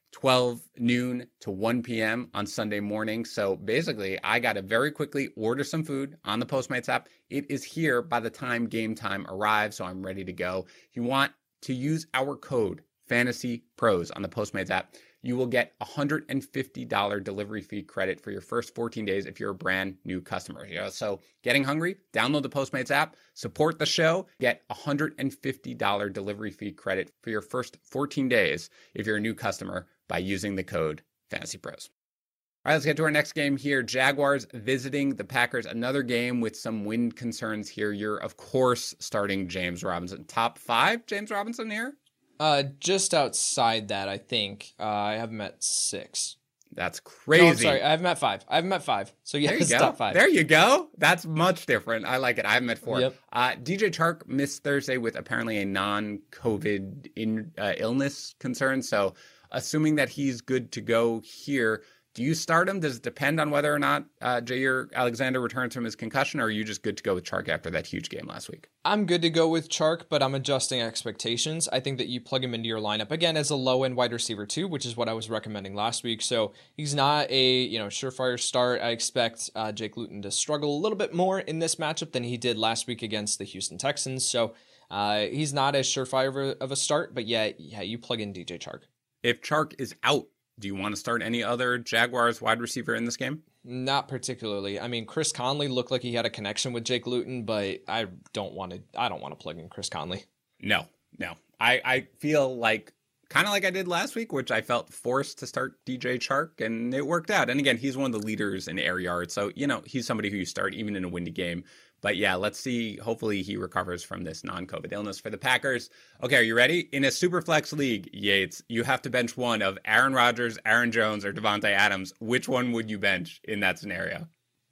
Speaker 6: twelve noon to one p.m. on Sunday morning. So basically, I got to very quickly order some food on the Postmates app. It is here by the time game time arrives, so I'm ready to go. If you want to use our code Fantasy Pros on the Postmates app, you will get a one hundred fifty dollars delivery fee credit for your first fourteen days if you're a brand new customer. You know, so getting hungry? Download the Postmates app, support the show, get a one hundred fifty dollars delivery fee credit for your first fourteen days if you're a new customer by using the code Fantasy Pros. All right, let's get to our next game here. Jaguars visiting the Packers. Another game with some wind concerns here. You're, of course, starting James Robinson. Top five James Robinson here?
Speaker 8: Uh, just outside that, I think. Uh, I have him at six.
Speaker 6: That's crazy.
Speaker 8: No, I'm sorry, I have him at five. I have him at five. So yeah,
Speaker 6: there you
Speaker 8: it's
Speaker 6: go.
Speaker 8: top five.
Speaker 6: There you go. That's much different. I like it. I have him at four.
Speaker 8: Yep.
Speaker 6: Uh, D J Chark missed Thursday with apparently a non-COVID in, uh, illness concern. So assuming that he's good to go here, do you start him? Does it depend on whether or not uh, Jair Alexander returns from his concussion, or are you just good to go with Chark after that huge game last week?
Speaker 8: I'm good to go with Chark, but I'm adjusting expectations. I think that you plug him into your lineup, again, as a low-end wide receiver too, which is what I was recommending last week. So he's not a you know surefire start. I expect uh, Jake Luton to struggle a little bit more in this matchup than he did last week against the Houston Texans. So uh, he's not as surefire of a, of a start, but yeah, yeah, you plug in D J Chark.
Speaker 6: If Chark is out, do you want to start any other Jaguars wide receiver in this game?
Speaker 8: Not particularly. I mean, Chris Conley looked like he had a connection with Jake Luton, but I don't want to. I don't want to plug in Chris Conley.
Speaker 6: No, no. I, I feel like kind of like I did last week, which I felt forced to start D J Chark, and it worked out. And again, he's one of the leaders in air yards, so you know he's somebody who you start even in a windy game. But yeah, let's see. Hopefully he recovers from this non-COVID illness for the Packers. Okay, are you ready? In a super flex league, Yates, you have to bench one of Aaron Rodgers, Aaron Jones, or Devontae Adams. Which one would you bench in that scenario?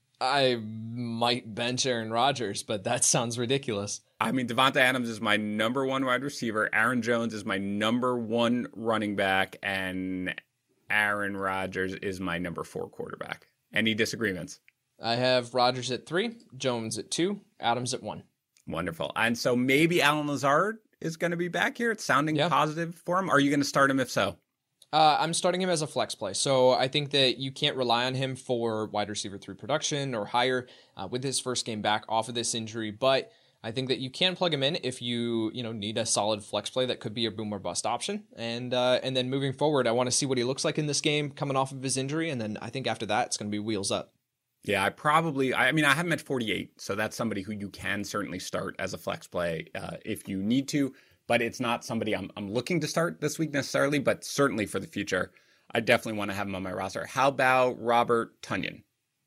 Speaker 8: I might bench Aaron Rodgers, but that sounds ridiculous.
Speaker 6: I mean, Devontae Adams is my number one wide receiver. Aaron Jones is my number one running back. And Aaron Rodgers is my number four quarterback. Any disagreements?
Speaker 8: I have Rodgers at three, Jones at two, Adams at one.
Speaker 6: Wonderful. And so maybe Allen Lazard is going to be back here. It's sounding
Speaker 8: yeah.
Speaker 6: positive for him. Are you going to start him if so?
Speaker 8: Uh, I'm starting him as a flex play. So I think that you can't rely on him for wide receiver three production or higher uh, with his first game back off of this injury. But I think that you can plug him in if you you know need a solid flex play that could be a boom or bust option. And uh, and then moving forward, I want to see what he looks like in this game coming off of his injury. And then I think after that, it's going to be wheels up.
Speaker 6: Yeah, I probably, I mean, I have him at forty-eight, so that's somebody who you can certainly start as a flex play uh, if you need to, but it's not somebody I'm, I'm looking to start this week necessarily, but certainly for the future, I definitely want to have him on my roster. How about Robert Tonyan?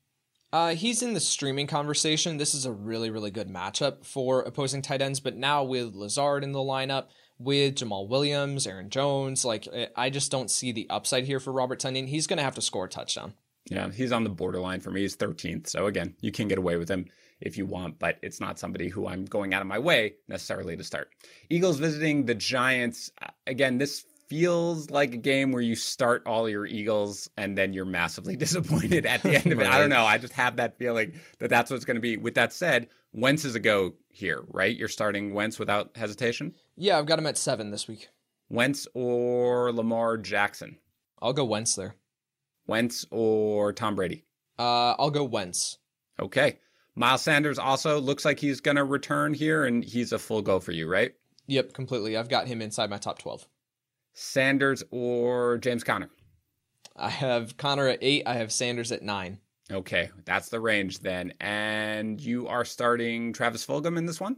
Speaker 8: Uh, he's in the streaming conversation. This is a really, really good matchup for opposing tight ends, but now with Lazard in the lineup, with Jamal Williams, Aaron Jones, like I just don't see the upside here for Robert Tonyan. He's going to have to score a touchdown.
Speaker 6: Yeah, he's on the borderline for me. He's thirteenth. So again, you can get away with him if you want, but it's not somebody who I'm going out of my way necessarily to start. Eagles visiting the Giants. Again, this feels like a game where you start all your Eagles and then you're massively disappointed at the end of it. Right. I don't know. I just have that feeling that that's what it's going to be. With that said, Wentz is a go here, right? You're starting Wentz without hesitation?
Speaker 8: Yeah, I've got him at seven this week.
Speaker 6: Wentz or Lamar Jackson?
Speaker 8: I'll go Wentz there.
Speaker 6: Wentz or Tom Brady?
Speaker 8: Uh, I'll go Wentz.
Speaker 6: Okay. Miles Sanders also looks like he's going to return here, and he's a full go for you, right?
Speaker 8: Yep, completely. I've got him inside my top twelve.
Speaker 6: Sanders or James Conner?
Speaker 8: I have Conner at eight. I have Sanders at nine.
Speaker 6: Okay, that's the range then. And you are starting Travis Fulgham in this one?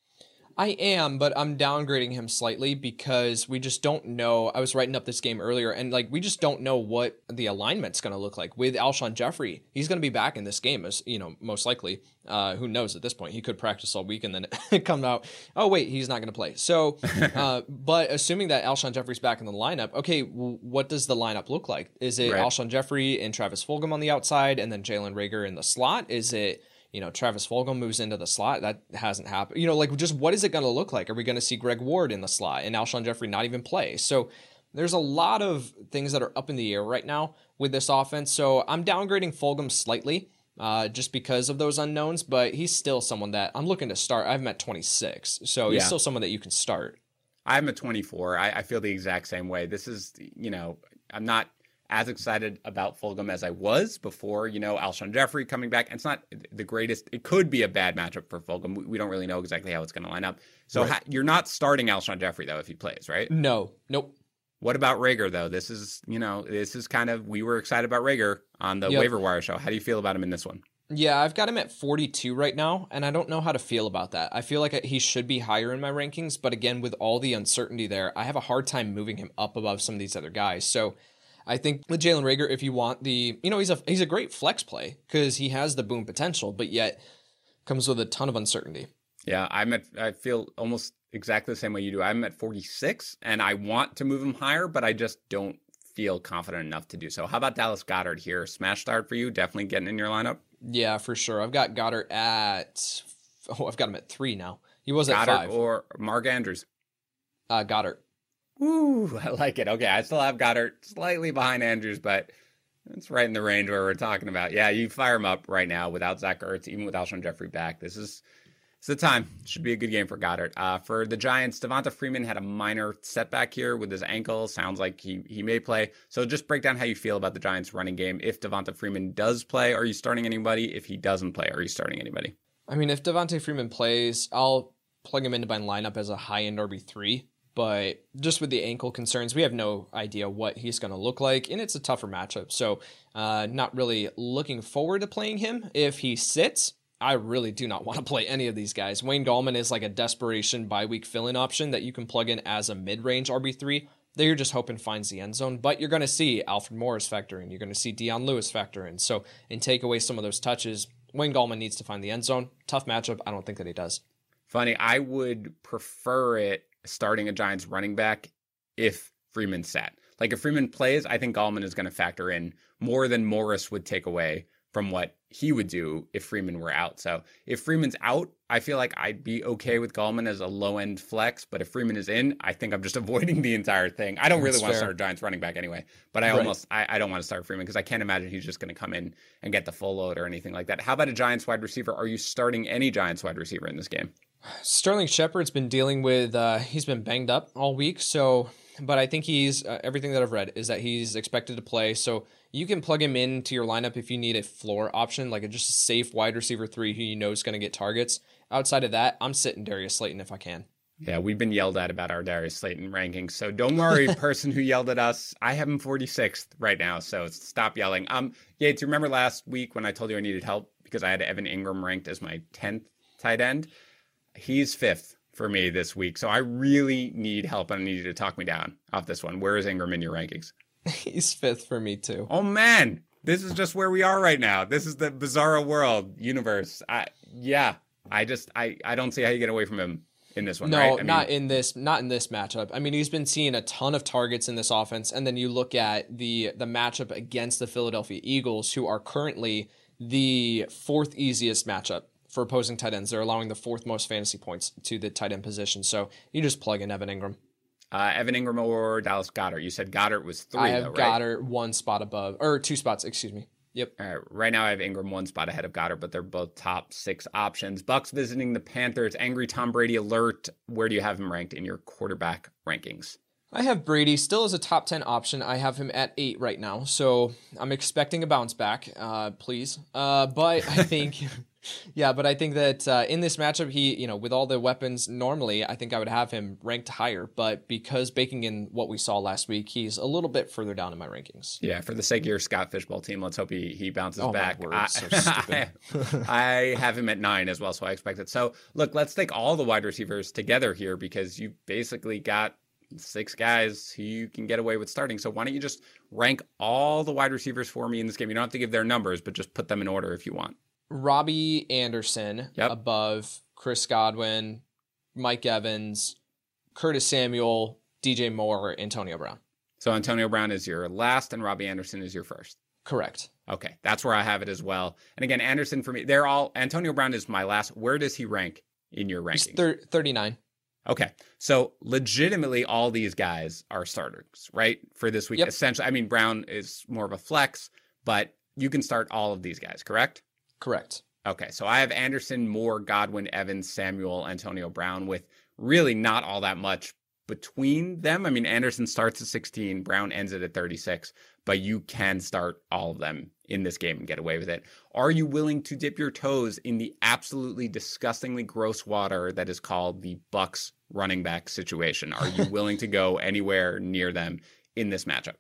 Speaker 8: I am, but I'm downgrading him slightly because we just don't know. I was writing up this game earlier, and like we just don't know what the alignment's going to look like with Alshon Jeffrey. He's going to be back in this game, as you know, most likely. Uh, who knows at this point? He could practice all week and then come out. Oh wait, he's not going to play. So, uh, but assuming that Alshon Jeffrey's back in the lineup, okay, w- what does the lineup look like? Is it right. Alshon Jeffrey and Travis Fulgham on the outside, and then Jalen Reagor in the slot? Is it You know, Travis Fulgham moves into the slot? That hasn't happened. You know, like just what is it going to look like? Are we going to see Greg Ward in the slot and Alshon Jeffrey not even play? So there's a lot of things that are up in the air right now with this offense. So I'm downgrading Fulgham slightly uh, just because of those unknowns, but he's still someone that I'm looking to start. I have him at twenty-six. So he's yeah. still someone that you can start.
Speaker 6: I'm at twenty-four. I, I feel the exact same way. This is, you know, I'm not as excited about Fulgham as I was before, you know, Alshon Jeffrey coming back. And it's not the greatest. It could be a bad matchup for Fulgham. We, we don't really know exactly how it's going to line up. So
Speaker 8: right.
Speaker 6: ha- you're not starting Alshon Jeffrey, though, if he plays, right?
Speaker 8: No. Nope.
Speaker 6: What about Reagor, though? This is, you know, this is kind of, we were excited about Reagor on the
Speaker 8: yep.
Speaker 6: waiver wire show. How do you feel about him in this one?
Speaker 8: Yeah, I've got him at forty-two right now, and I don't know how to feel about that. I feel like he should be higher in my rankings, but again, with all the uncertainty there, I have a hard time moving him up above some of these other guys. So I think with Jalen Reagor, if you want the, you know, he's a he's a great flex play because he has the boom potential, but yet comes with a ton of uncertainty.
Speaker 6: Yeah, I'm at, I feel almost exactly the same way you do. I'm at forty-six, and I want to move him higher, but I just don't feel confident enough to do so. How about Dallas Goedert here? Smash start for you? Definitely getting in your lineup?
Speaker 8: Yeah, for sure. I've got Goddard at, oh, I've got him at three now. He was at
Speaker 6: Goddard
Speaker 8: five.
Speaker 6: or Mark Andrews?
Speaker 8: Uh, Goddard.
Speaker 6: Ooh, I like it. Okay, I still have Goddard slightly behind Andrews, but it's right in the range where we're talking about. Yeah, you fire him up right now without Zach Ertz, even with Alshon Jeffrey back. This is it's the time. Should be a good game for Goddard. Uh, for the Giants, Devonta Freeman had a minor setback here with his ankle. Sounds like he he may play. So just break down how you feel about the Giants running game. If Devonta Freeman does play, are you starting anybody? If he doesn't play, are you starting anybody?
Speaker 8: I mean, if Devonta Freeman plays, I'll plug him into my lineup as a high-end R B three. But just with the ankle concerns, we have no idea what he's going to look like, and it's a tougher matchup. So uh, not really looking forward to playing him. If he sits, I really do not want to play any of these guys. Wayne Gallman is like a desperation bye-week fill-in option that you can plug in as a mid-range R B three that you're just hoping finds the end zone. But you're going to see Alfred Morris factor in. You're going to see Dion Lewis factor in. So, and take away some of those touches, Wayne Gallman needs to find the end zone. Tough matchup. I don't think that he does.
Speaker 6: Funny, I would prefer it starting a Giants running back if Freeman sat. Like if Freeman plays, I think Gallman is going to factor in more than Morris would take away from what he would do if Freeman were out. So if Freeman's out, I feel like I'd be okay with Gallman as a low-end flex. But if Freeman is in, I think I'm just avoiding the entire thing. I don't really
Speaker 8: That's
Speaker 6: want
Speaker 8: fair.
Speaker 6: to start a Giants running back anyway. But I
Speaker 8: Right.
Speaker 6: almost, I, I don't want to start Freeman because I can't imagine he's just going to come in and get the full load or anything like that. How about a Giants wide receiver? Are you starting any Giants wide receiver in this game?
Speaker 8: Sterling Shepard's been dealing with, uh, he's been banged up all week. So, but I think he's, uh, everything that I've read is that he's expected to play. So you can plug him into your lineup if you need a floor option, like a just a safe wide receiver three who you know is going to get targets. Outside of that, I'm sitting Darius Slayton if I can.
Speaker 6: Yeah, we've been yelled at about our Darius Slayton rankings. So don't worry, person who yelled at us. I have him forty-sixth right now, so stop yelling. Um, Yates, you remember last week when I told you I needed help because I had Evan Ingram ranked as my tenth tight end? He's fifth for me this week, so I really need help, and I need you to talk me down off this one. Where is Ingram in your rankings?
Speaker 8: He's fifth for me too.
Speaker 6: Oh, man. This is just where we are right now. This is the bizarro world universe. I, yeah, I just, I, I don't see how you get away from him in this one,
Speaker 8: no,
Speaker 6: right? I mean,
Speaker 8: not in this, not in this matchup. I mean, he's been seeing a ton of targets in this offense, and then you look at the the matchup against the Philadelphia Eagles, who are currently the fourth easiest matchup for opposing tight ends. They're allowing the fourth most fantasy points to the tight end position. So you just plug in Evan Ingram.
Speaker 6: Uh, Evan Ingram or Dallas Goedert? You said Goddard was three,
Speaker 8: I have
Speaker 6: though, right?
Speaker 8: Goddard one spot above, or two spots, excuse me. Yep.
Speaker 6: All right, right now I have Ingram one spot ahead of Goddard, but they're both top six options. Bucks visiting the Panthers. Angry Tom Brady alert. Where do you have him ranked in your quarterback rankings?
Speaker 8: I have Brady still as a top ten option. I have him at eight right now, so I'm expecting a bounce back, uh, please. Uh, but I think, yeah, but I think that uh, in this matchup, he, you know, with all the weapons, normally I think I would have him ranked higher, but because baking in what we saw last week, he's a little bit further down in my rankings.
Speaker 6: Yeah, for the sake of your Scott Fishbowl team, let's hope he, he bounces
Speaker 8: oh,
Speaker 6: back.
Speaker 8: My word,
Speaker 6: I,
Speaker 8: so stupid.
Speaker 6: I have him at nine as well, so I expect it. So, look, let's take all the wide receivers together here because you basically got six guys who you can get away with starting. So why don't you just rank all the wide receivers for me in this game? You don't have to give their numbers, but just put them in order if you want.
Speaker 8: Robbie Anderson
Speaker 6: yep.
Speaker 8: above Chris Godwin, Mike Evans, Curtis Samuel, D J Moore, Antonio Brown.
Speaker 6: So Antonio Brown is your last and Robbie Anderson is your first.
Speaker 8: Correct.
Speaker 6: Okay, that's where I have it as well. And again, Anderson for me, they're all, Antonio Brown is my last. Where does he rank in your rankings?
Speaker 8: He's thir- thirty-nine.
Speaker 6: Okay, so legitimately all these guys are starters, right, for this week?
Speaker 8: Yep.
Speaker 6: Essentially, I mean, Brown is more of a flex, but you can start all of these guys, correct?
Speaker 8: Correct.
Speaker 6: Okay, so I have Anderson, Moore, Godwin, Evans, Samuel, Antonio Brown with really not all that much between them. I mean, Anderson starts at sixteen, Brown ends it at thirty-six, but you can start all of them in this game and get away with it. Are you willing to dip your toes in the absolutely disgustingly gross water that is called the Bucks running back situation? Are you willing to go anywhere near them in this matchup?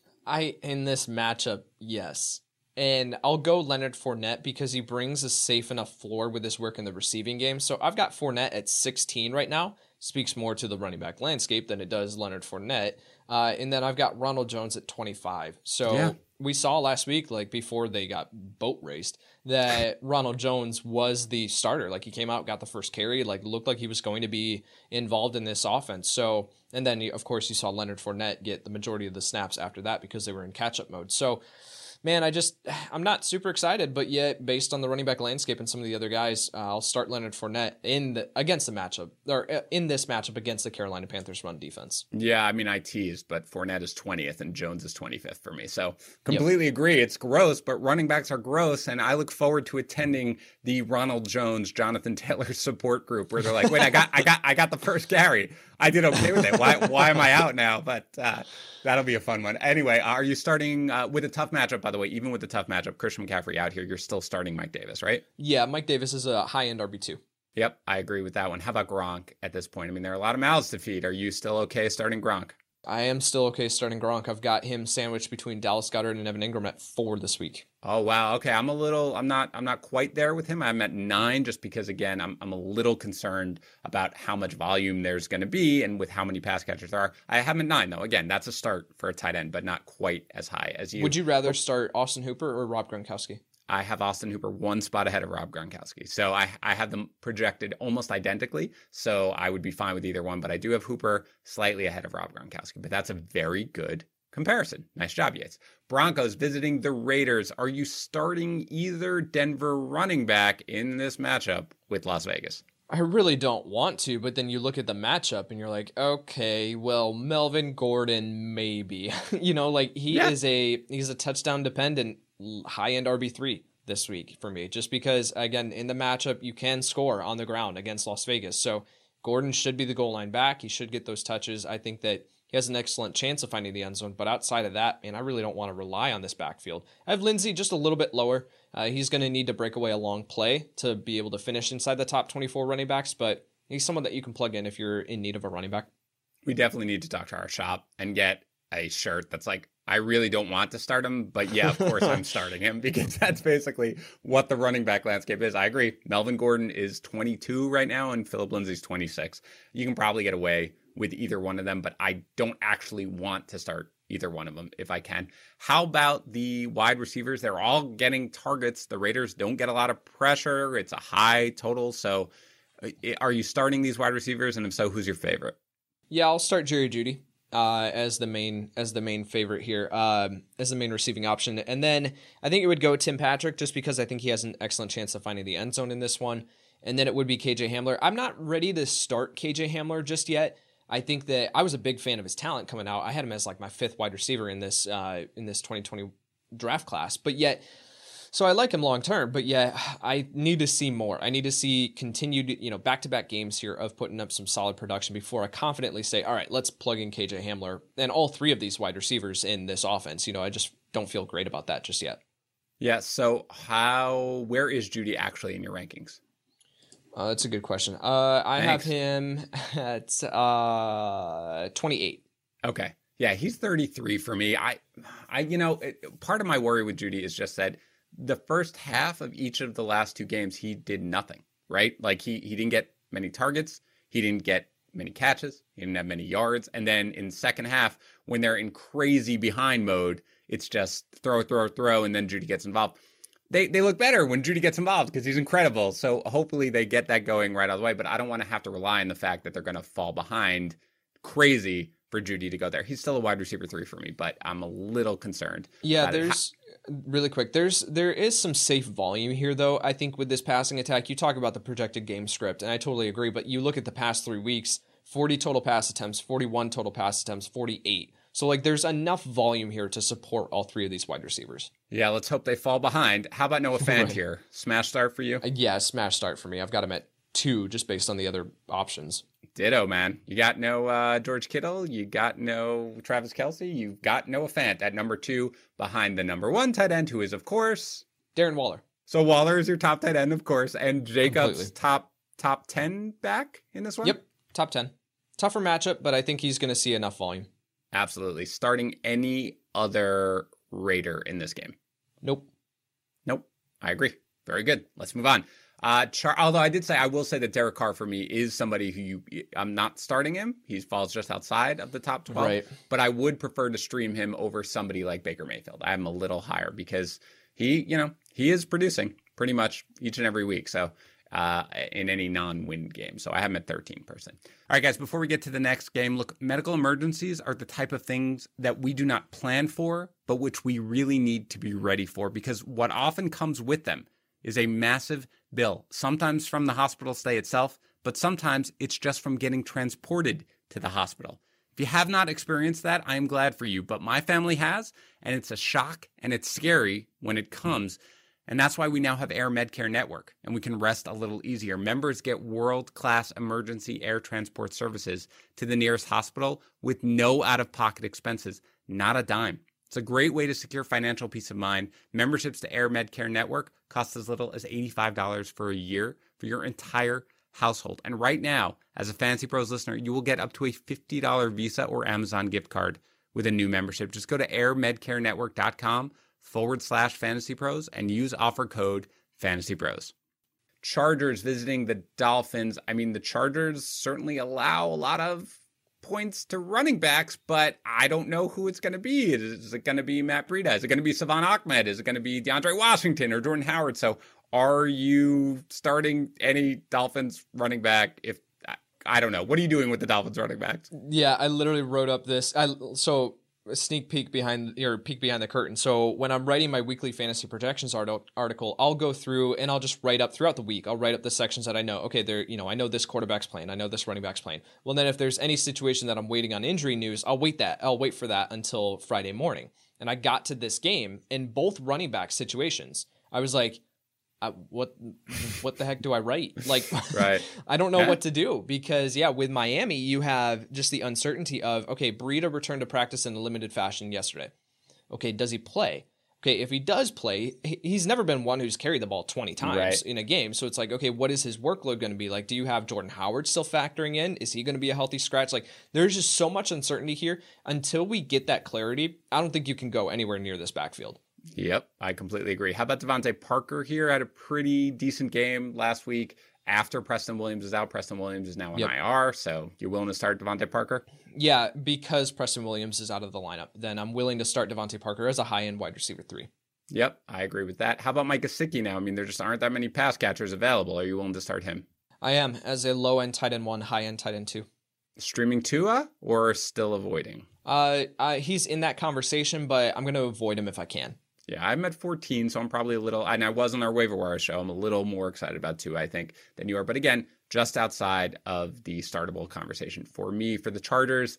Speaker 8: I in this matchup, yes. And I'll go Leonard Fournette because he brings a safe enough floor with his work in the receiving game. So I've got Fournette at sixteen right now. Speaks more to the running back landscape than it does Leonard Fournette. Uh, and then I've got Ronald Jones at twenty-five. So yeah. We saw last week, like before they got boat raced, that Ronald Jones was the starter. Like he came out, got the first carry, like looked like he was going to be involved in this offense. So, and then of course you saw Leonard Fournette get the majority of the snaps after that because they were in catch-up mode. So, man, I just, I'm not super excited, but yet based on the running back landscape and some of the other guys, uh, I'll start Leonard Fournette in the, against the matchup, or in this matchup against the Carolina Panthers run defense.
Speaker 6: Yeah, I mean, I teased, but Fournette is twentieth and Jones is twenty-fifth for me. So completely yep. agree. It's gross, but running backs are gross. And I look forward to attending the Ronald Jones, Jonathan Taylor support group where they're like, wait, I got, I got, I got the first carry. I did okay with it. Why, why am I out now? But uh, that'll be a fun one. Anyway, are you starting uh, with a tough matchup, by the way, even with the tough matchup, Christian McCaffrey out here, you're still starting Mike Davis, right?
Speaker 8: Yeah, Mike Davis is a high-end R B two.
Speaker 6: Yep, I agree with that one. How about Gronk at this point? I mean, there are a lot of mouths to feed. Are you still okay starting Gronk?
Speaker 8: I am still okay starting Gronk. I've got him sandwiched between Dallas Goedert and Evan Ingram at four this week.
Speaker 6: Oh wow, okay. I'm a little. I'm not. I'm not quite there with him. I'm at nine, just because again, I'm. I'm a little concerned about how much volume there's going to be and with how many pass catchers there are. I have him at nine though. Again, that's a start for a tight end, but not quite as high as you.
Speaker 8: Would you rather start Austin Hooper or Rob Gronkowski?
Speaker 6: I have Austin Hooper one spot ahead of Rob Gronkowski. So I, I have them projected almost identically. So I would be fine with either one. But I do have Hooper slightly ahead of Rob Gronkowski. But that's a very good comparison. Nice job, Yates. Broncos visiting the Raiders. Are you starting either Denver running back in this matchup with Las Vegas?
Speaker 8: I really don't want to, but then you look at the matchup and you're like, okay, well, Melvin Gordon, maybe. you know, like he yeah. is a he's a touchdown dependent high-end R B three this week for me, just because, again, in the matchup, you can score on the ground against Las Vegas. So Gordon should be the goal line back. He should get those touches. I think that he has an excellent chance of finding the end zone. But outside of that, man, I really don't want to rely on this backfield. I have Lindsey just a little bit lower. Uh, he's going to need to break away a long play to be able to finish inside the top twenty-four running backs, but he's someone that you can plug in if you're in need of a running back.
Speaker 6: We definitely need to talk to our shop and get a shirt that's like, I really don't want to start him, but yeah, of course I'm starting him, because that's basically what the running back landscape is. I agree. Melvin Gordon is twenty-two right now and Phillip Lindsay's twenty-six. You can probably get away with either one of them, but I don't actually want to start either one of them if I can. How about the wide receivers? They're all getting targets. The Raiders don't get a lot of pressure. It's a high total. So are you starting these wide receivers? And if so, who's your favorite?
Speaker 8: Yeah, I'll start Jerry Jeudy. Uh, as the main as the main favorite here, um, as the main receiving option. And then I think it would go Tim Patrick, just because I think he has an excellent chance of finding the end zone in this one. And then it would be K J Hamler. I'm not ready to start K J Hamler just yet. I think that I was a big fan of his talent coming out. I had him as like my fifth wide receiver in this uh, in this twenty twenty draft class. But yet, so I like him long term, but yeah, I need to see more. I need to see continued, you know, back-to-back games here of putting up some solid production before I confidently say, all right, let's plug in K J Hamler and all three of these wide receivers in this offense. You know, I just don't feel great about that just yet.
Speaker 6: Yeah, so how, where is Jeudy actually in your rankings?
Speaker 8: Uh, that's a good question. Uh, I Thanks. have him at uh, twenty-eight.
Speaker 6: Okay. Yeah, he's thirty-three for me. I, I, you know, it, part of my worry with Jeudy is just that the first half of each of the last two games, he did nothing, right? Like he he didn't get many targets. He didn't get many catches. He didn't have many yards. And then in the second half, when they're in crazy behind mode, it's just throw, throw, throw, and then Jeudy gets involved. They they look better when Jeudy gets involved because he's incredible. So hopefully they get that going right out of the way. But I don't want to have to rely on the fact that they're going to fall behind crazy for Jeudy to go there. He's still a wide receiver three for me, but I'm a little concerned.
Speaker 8: Yeah, there's really quick. There's there is some safe volume here, though. I think with this passing attack, you talk about the projected game script, and I totally agree. But you look at the past three weeks: forty total pass attempts, forty-one total pass attempts, forty-eight. So like, there's enough volume here to support all three of these wide receivers.
Speaker 6: Yeah, let's hope they fall behind. How about Noah Fant right. here? Smash start for you?
Speaker 8: Uh, yeah, smash start for me. I've got him at two, just based on the other options.
Speaker 6: Ditto, man. You got no uh, George Kittle. You got no Travis Kelce. You've got Noah Fant at number two behind the number one tight end, who is, of course,
Speaker 8: Darren Waller.
Speaker 6: So Waller is your top tight end, of course, and Jacobs
Speaker 8: Completely.
Speaker 6: top top ten back in this one?
Speaker 8: Yep, top ten. Tougher matchup, but I think he's going to see enough volume.
Speaker 6: Absolutely. Starting any other Raider in this game?
Speaker 8: Nope.
Speaker 6: Nope. I agree. Very good. Let's move on. Uh, Char- although I did say, I will say that Derek Carr for me is somebody who you, I'm not starting him. He falls just outside of the top twelve.
Speaker 8: Right.
Speaker 6: But I would prefer to stream him over somebody like Baker Mayfield. I'm a little higher because he, you know, he is producing pretty much each and every week. So uh, in any non-win game. So I have him at thirteen percent. All right, guys, before we get to the next game, look, medical emergencies are the type of things that we do not plan for, but which we really need to be ready for, because what often comes with them is a massive bill, sometimes from the hospital stay itself, but sometimes it's just from getting transported to the hospital. If you have not experienced that, I am glad for you, but my family has, and it's a shock and it's scary when it comes. And that's why we now have Air Medcare Network, and we can rest a little easier. Members get world-class emergency air transport services to the nearest hospital with no out-of-pocket expenses, not a dime. It's a great way to secure financial peace of mind. Memberships to Air Medcare Network cost as little as eighty-five dollars for a year for your entire household. And right now, as a Fantasy Pros listener, you will get up to a fifty dollars Visa or Amazon gift card with a new membership. Just go to airmedcarenetwork.com forward slash Fantasy Pros and use offer code Fantasy Pros. Chargers visiting the Dolphins. I mean, the Chargers certainly allow a lot of points to running backs, but I don't know who it's going to be. Is it going to be Matt Breida? Is it going to be Savon Ahmed? Is it going to be DeAndre Washington or Jordan Howard? So are you starting any Dolphins running back? If I don't know. What are you doing with the Dolphins running backs?
Speaker 8: Yeah, I literally wrote up this. I, so a sneak peek behind or peek behind the curtain. So when I'm writing my weekly fantasy projections article, I'll go through and I'll just write up throughout the week. I'll write up the sections that I know. Okay, there, you know, I know this quarterback's playing. I know this running back's playing. Well, then if there's any situation that I'm waiting on injury news, I'll wait that. I'll wait for that until Friday morning. And I got to this game in both running back situations. I was like, I, what what the heck do I write? Like,
Speaker 6: right.
Speaker 8: I don't know
Speaker 6: yeah.
Speaker 8: what to do because, yeah, with Miami, you have just the uncertainty of, okay, Breida returned to practice in a limited fashion yesterday. Okay, does he play? Okay, if he does play, he's never been one who's carried the ball twenty times
Speaker 6: right.
Speaker 8: in a game. So it's like, okay, what is his workload going to be like? Do you have Jordan Howard still factoring in? Is he going to be a healthy scratch? Like, there's just so much uncertainty here. Until we get that clarity, I don't think you can go anywhere near this backfield.
Speaker 6: Yep, I completely agree. How about Devontae Parker here? Had a pretty decent game last week after Preston Williams is out. Preston Williams is now on yep. I R, so you're willing to start Devontae Parker?
Speaker 8: Yeah, because Preston Williams is out of the lineup, then I'm willing to start Devontae Parker as a high-end wide receiver three.
Speaker 6: Yep, I agree with that. How about Mike Gesicki now? I mean, there just aren't that many pass catchers available. Are you willing to start him?
Speaker 8: I am, as a low-end tight end one, high-end tight end two.
Speaker 6: Streaming Tua or still avoiding?
Speaker 8: Uh, uh, he's in that conversation, but I'm going to avoid him if I can.
Speaker 6: Yeah, I'm at fourteen, so I'm probably a little, and I was on our waiver wire show. I'm a little more excited about Tua, I think, than you are. But again, just outside of the startable conversation. For me, for the Chargers,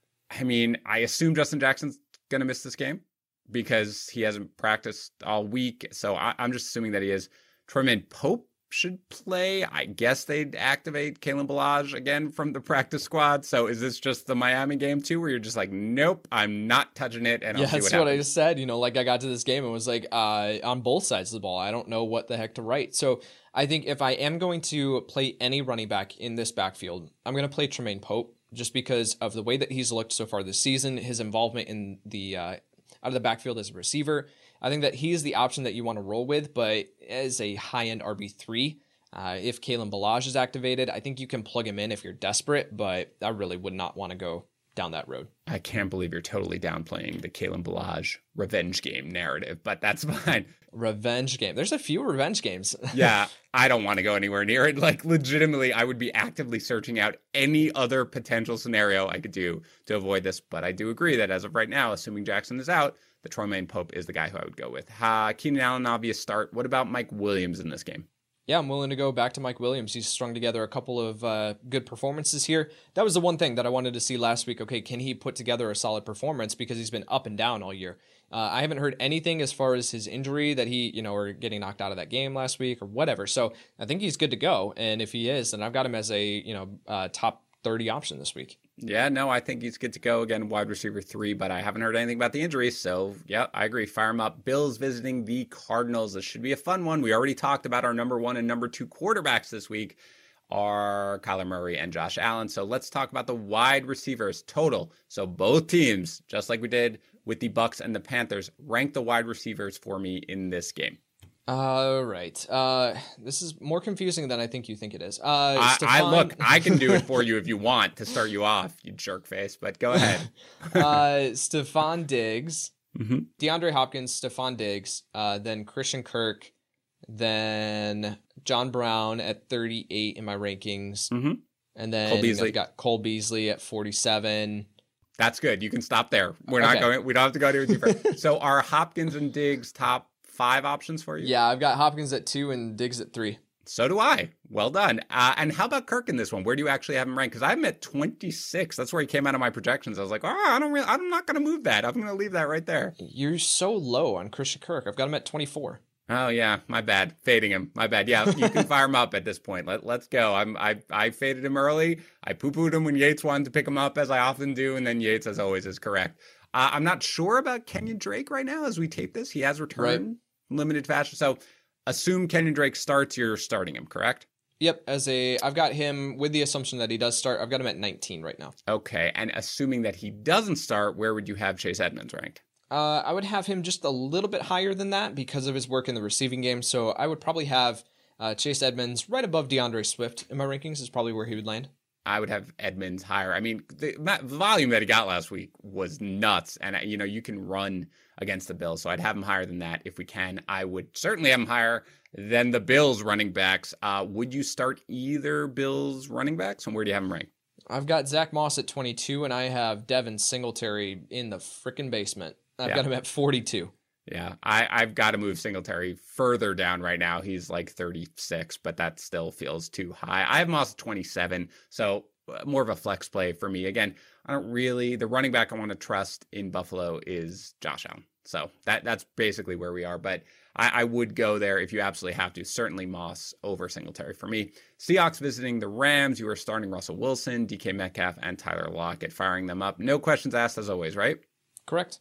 Speaker 6: I mean, I assume Justin Jackson's going to miss this game because he hasn't practiced all week. So I, I'm just assuming that he is. Troyman Pope should play. I guess they'd activate Kalen Ballage again from the practice squad. So is this just the Miami game too, where you're just like, nope, I'm not touching it, and I'll
Speaker 8: yeah,
Speaker 6: see what
Speaker 8: that's
Speaker 6: happens?
Speaker 8: what I just said. You know, like I got to this game and was like, uh, on both sides of the ball, I don't know what the heck to write. So I think if I am going to play any running back in this backfield, I'm going to play Troyman Pope just because of the way that he's looked so far this season, his involvement in the uh, out of the backfield as a receiver. I think that he is the option that you want to roll with, but as a high-end R B three, Uh, if Kalen Ballage is activated, I think you can plug him in if you're desperate, but I really would not want to go down that road.
Speaker 6: I can't believe you're totally downplaying the Kalen Ballage revenge game narrative, but that's fine.
Speaker 8: Revenge game. There's a few revenge games.
Speaker 6: Yeah, I don't want to go anywhere near it. Like, legitimately, I would be actively searching out any other potential scenario I could do to avoid this, but I do agree that as of right now, assuming Jackson is out, the Troyman Pope is the guy who I would go with. Uh, Keenan Allen, obvious start. What about Mike Williams in this game?
Speaker 8: Yeah, I'm willing to go back to Mike Williams. He's strung together a couple of uh, good performances here. That was the one thing that I wanted to see last week. Okay, can he put together a solid performance? Because he's been up and down all year. Uh, I haven't heard anything as far as his injury that he, you know, or getting knocked out of that game last week or whatever. So I think he's good to go. And if he is, then I've got him as a, you know, uh, top thirty option this week.
Speaker 6: Yeah, no, I think he's good to go. Again, wide receiver three, but I haven't heard anything about the injuries. So, yeah, I agree. Fire him up. Bills visiting the Cardinals. This should be a fun one. We already talked about our number one and number two quarterbacks this week are Kyler Murray and Josh Allen. So let's talk about the wide receivers total. So both teams, just like we did with the Bucs and the Panthers, rank the wide receivers for me in this game.
Speaker 8: All right. Uh, this is more confusing than I think you think it is. Uh,
Speaker 6: I,
Speaker 8: Stephon...
Speaker 6: I look, I can do it for you if you want to start you off, you jerk face, but go ahead.
Speaker 8: uh, Stephon Diggs,
Speaker 6: mm-hmm.
Speaker 8: DeAndre Hopkins, Stephon Diggs, uh, then Christian Kirk, then John Brown at thirty-eight in my rankings.
Speaker 6: Mm-hmm.
Speaker 8: And then
Speaker 6: Cole Beasley.
Speaker 8: I've got Cole Beasley at forty-seven.
Speaker 6: That's good. You can stop there. We're
Speaker 8: Okay.
Speaker 6: not going, we don't have to go too deeper. So are Hopkins and Diggs top five options for you?
Speaker 8: Yeah, I've got Hopkins at two and Diggs at three.
Speaker 6: So do I. Well done. Uh, and how about Kirk in this one? Where do you actually have him ranked? Because I'm at twenty-six. That's where he came out of my projections. I was like, oh, I don't really, I'm not going to move that. I'm going to leave that right there.
Speaker 8: You're so low on Christian Kirk. I've got him at twenty-four.
Speaker 6: Oh yeah, my bad. Fading him. My bad. Yeah, you can fire him up at this point. Let, let's go. I'm, I I faded him early. I poo-pooed him when Yates wanted to pick him up, as I often do, and then Yates, as always, is correct. Uh, I'm not sure about Kenyon Drake right now as we tape this. He has returned
Speaker 8: Right.
Speaker 6: limited fashion. So assume Kenyon Drake starts, you're starting him, correct?
Speaker 8: Yep, as a I've got him with the assumption that he does start. I've got him at nineteen right now.
Speaker 6: Okay, and assuming that he doesn't start, where would you have Chase Edmonds ranked?
Speaker 8: Uh, I would have him just a little bit higher than that because of his work in the receiving game. So I would probably have uh, Chase Edmonds right above DeAndre Swift in my rankings is probably where he would land.
Speaker 6: I would have Edmonds higher. I mean, the, the volume that he got last week was nuts. And, you know, you can run against the Bills. So I'd have him higher than that if we can. I would certainly have him higher than the Bills running backs. Uh, would you start either Bills running backs? And where do you have him ranked?
Speaker 8: I've got Zach Moss at twenty-two, and I have Devin Singletary in the frickin' basement. I've
Speaker 6: Yeah.
Speaker 8: got him at forty-two.
Speaker 6: Yeah, I, I've got to move Singletary further down right now. He's like thirty-six, but that still feels too high. I have him also twenty-seven, so more of a flex play for me. Again, I don't really, the running back I want to trust in Buffalo is Josh Allen. So that that's basically where we are. But I, I would go there if you absolutely have to. Certainly Moss over Singletary for me. Seahawks visiting the Rams. You are starting Russell Wilson, D K Metcalf, and Tyler Lockett, firing them up. No questions asked as always, right?
Speaker 8: Correct.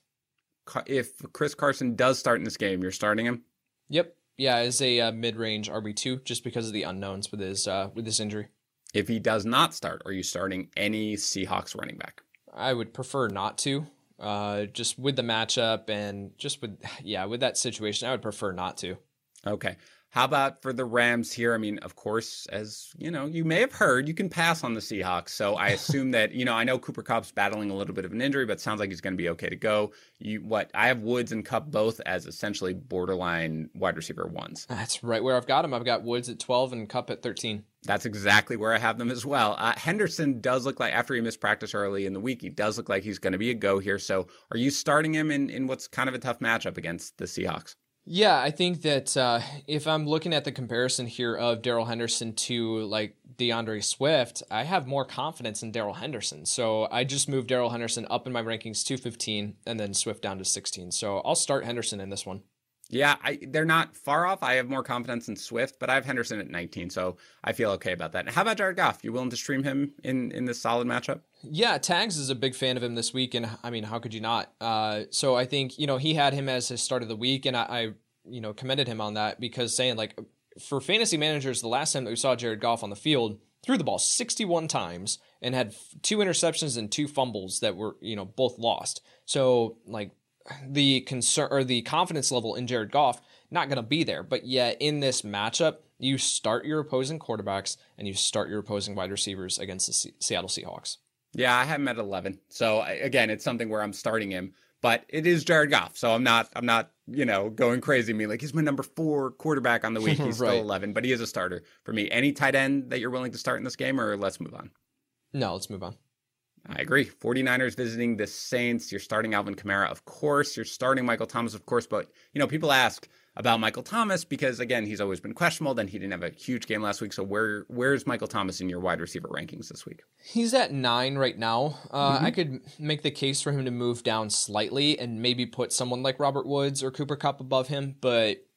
Speaker 6: If Chris Carson does start in this game, you're starting him?
Speaker 8: Yep. Yeah, as a uh, mid-range R B two, just because of the unknowns with his uh, with his injury.
Speaker 6: If he does not start, are you starting any Seahawks running back?
Speaker 8: I would prefer not to. Uh, just with the matchup and just with, yeah, with that situation, I would prefer not to.
Speaker 6: Okay. How about for the Rams here? I mean, of course, as you know, you may have heard, you can pass on the Seahawks. So I assume that, you know, I know Cooper Kupp's battling a little bit of an injury, but it sounds like he's going to be okay to go. You what? I have Woods and Kupp both as essentially borderline wide receiver ones.
Speaker 8: That's right where I've got him. I've got Woods at twelve and Kupp at thirteen.
Speaker 6: That's exactly where I have them as well. Uh, Henderson does look like, after he missed practice early in the week, he does look like he's going to be a go here. So are you starting him in, in what's kind of a tough matchup against the Seahawks?
Speaker 8: Yeah, I think that uh, if I'm looking at the comparison here of Darrell Henderson to like DeAndre Swift, I have more confidence in Darrell Henderson. So I just moved Darrell Henderson up in my rankings to fifteen and then Swift down to sixteen. So I'll start Henderson in this one.
Speaker 6: Yeah, I, they're not far off. I have more confidence in Swift, but I have Henderson at nineteen, so I feel okay about that. How about Jared Goff? You willing to stream him in, in this solid matchup?
Speaker 8: Yeah, Tags is a big fan of him this week, and I mean, how could you not? Uh, so I think, you know, he had him as his start of the week, and I, I, you know, commended him on that because saying, like, for fantasy managers, the last time that we saw Jared Goff on the field, threw the ball sixty-one times and had two interceptions and two fumbles that were, you know, both lost. So, like, the concern or the confidence level in Jared Goff not going to be there, but yet in this matchup, you start your opposing quarterbacks and you start your opposing wide receivers against the C- Seattle Seahawks.
Speaker 6: Yeah, I have him at eleven. So again, it's something where I'm starting him, but it is Jared Goff. So I'm not, I'm not, you know, going crazy. I mean, like he's my number four quarterback on the week. He's
Speaker 8: Right.
Speaker 6: still eleven, but he is a starter for me. Any tight end that you're willing to start in this game, or let's move on?
Speaker 8: No, let's move on.
Speaker 6: I agree. 49ers visiting the Saints. You're starting Alvin Kamara, of course. You're starting Michael Thomas, of course. But, you know, people ask about Michael Thomas because, again, he's always been questionable. Then he didn't have a huge game last week. So where where's Michael Thomas in your wide receiver rankings this week?
Speaker 8: He's at nine right now. Uh,
Speaker 6: Mm-hmm.
Speaker 8: I could make the case for him to move down slightly and maybe put someone like Robert Woods or Cooper Kupp above him. But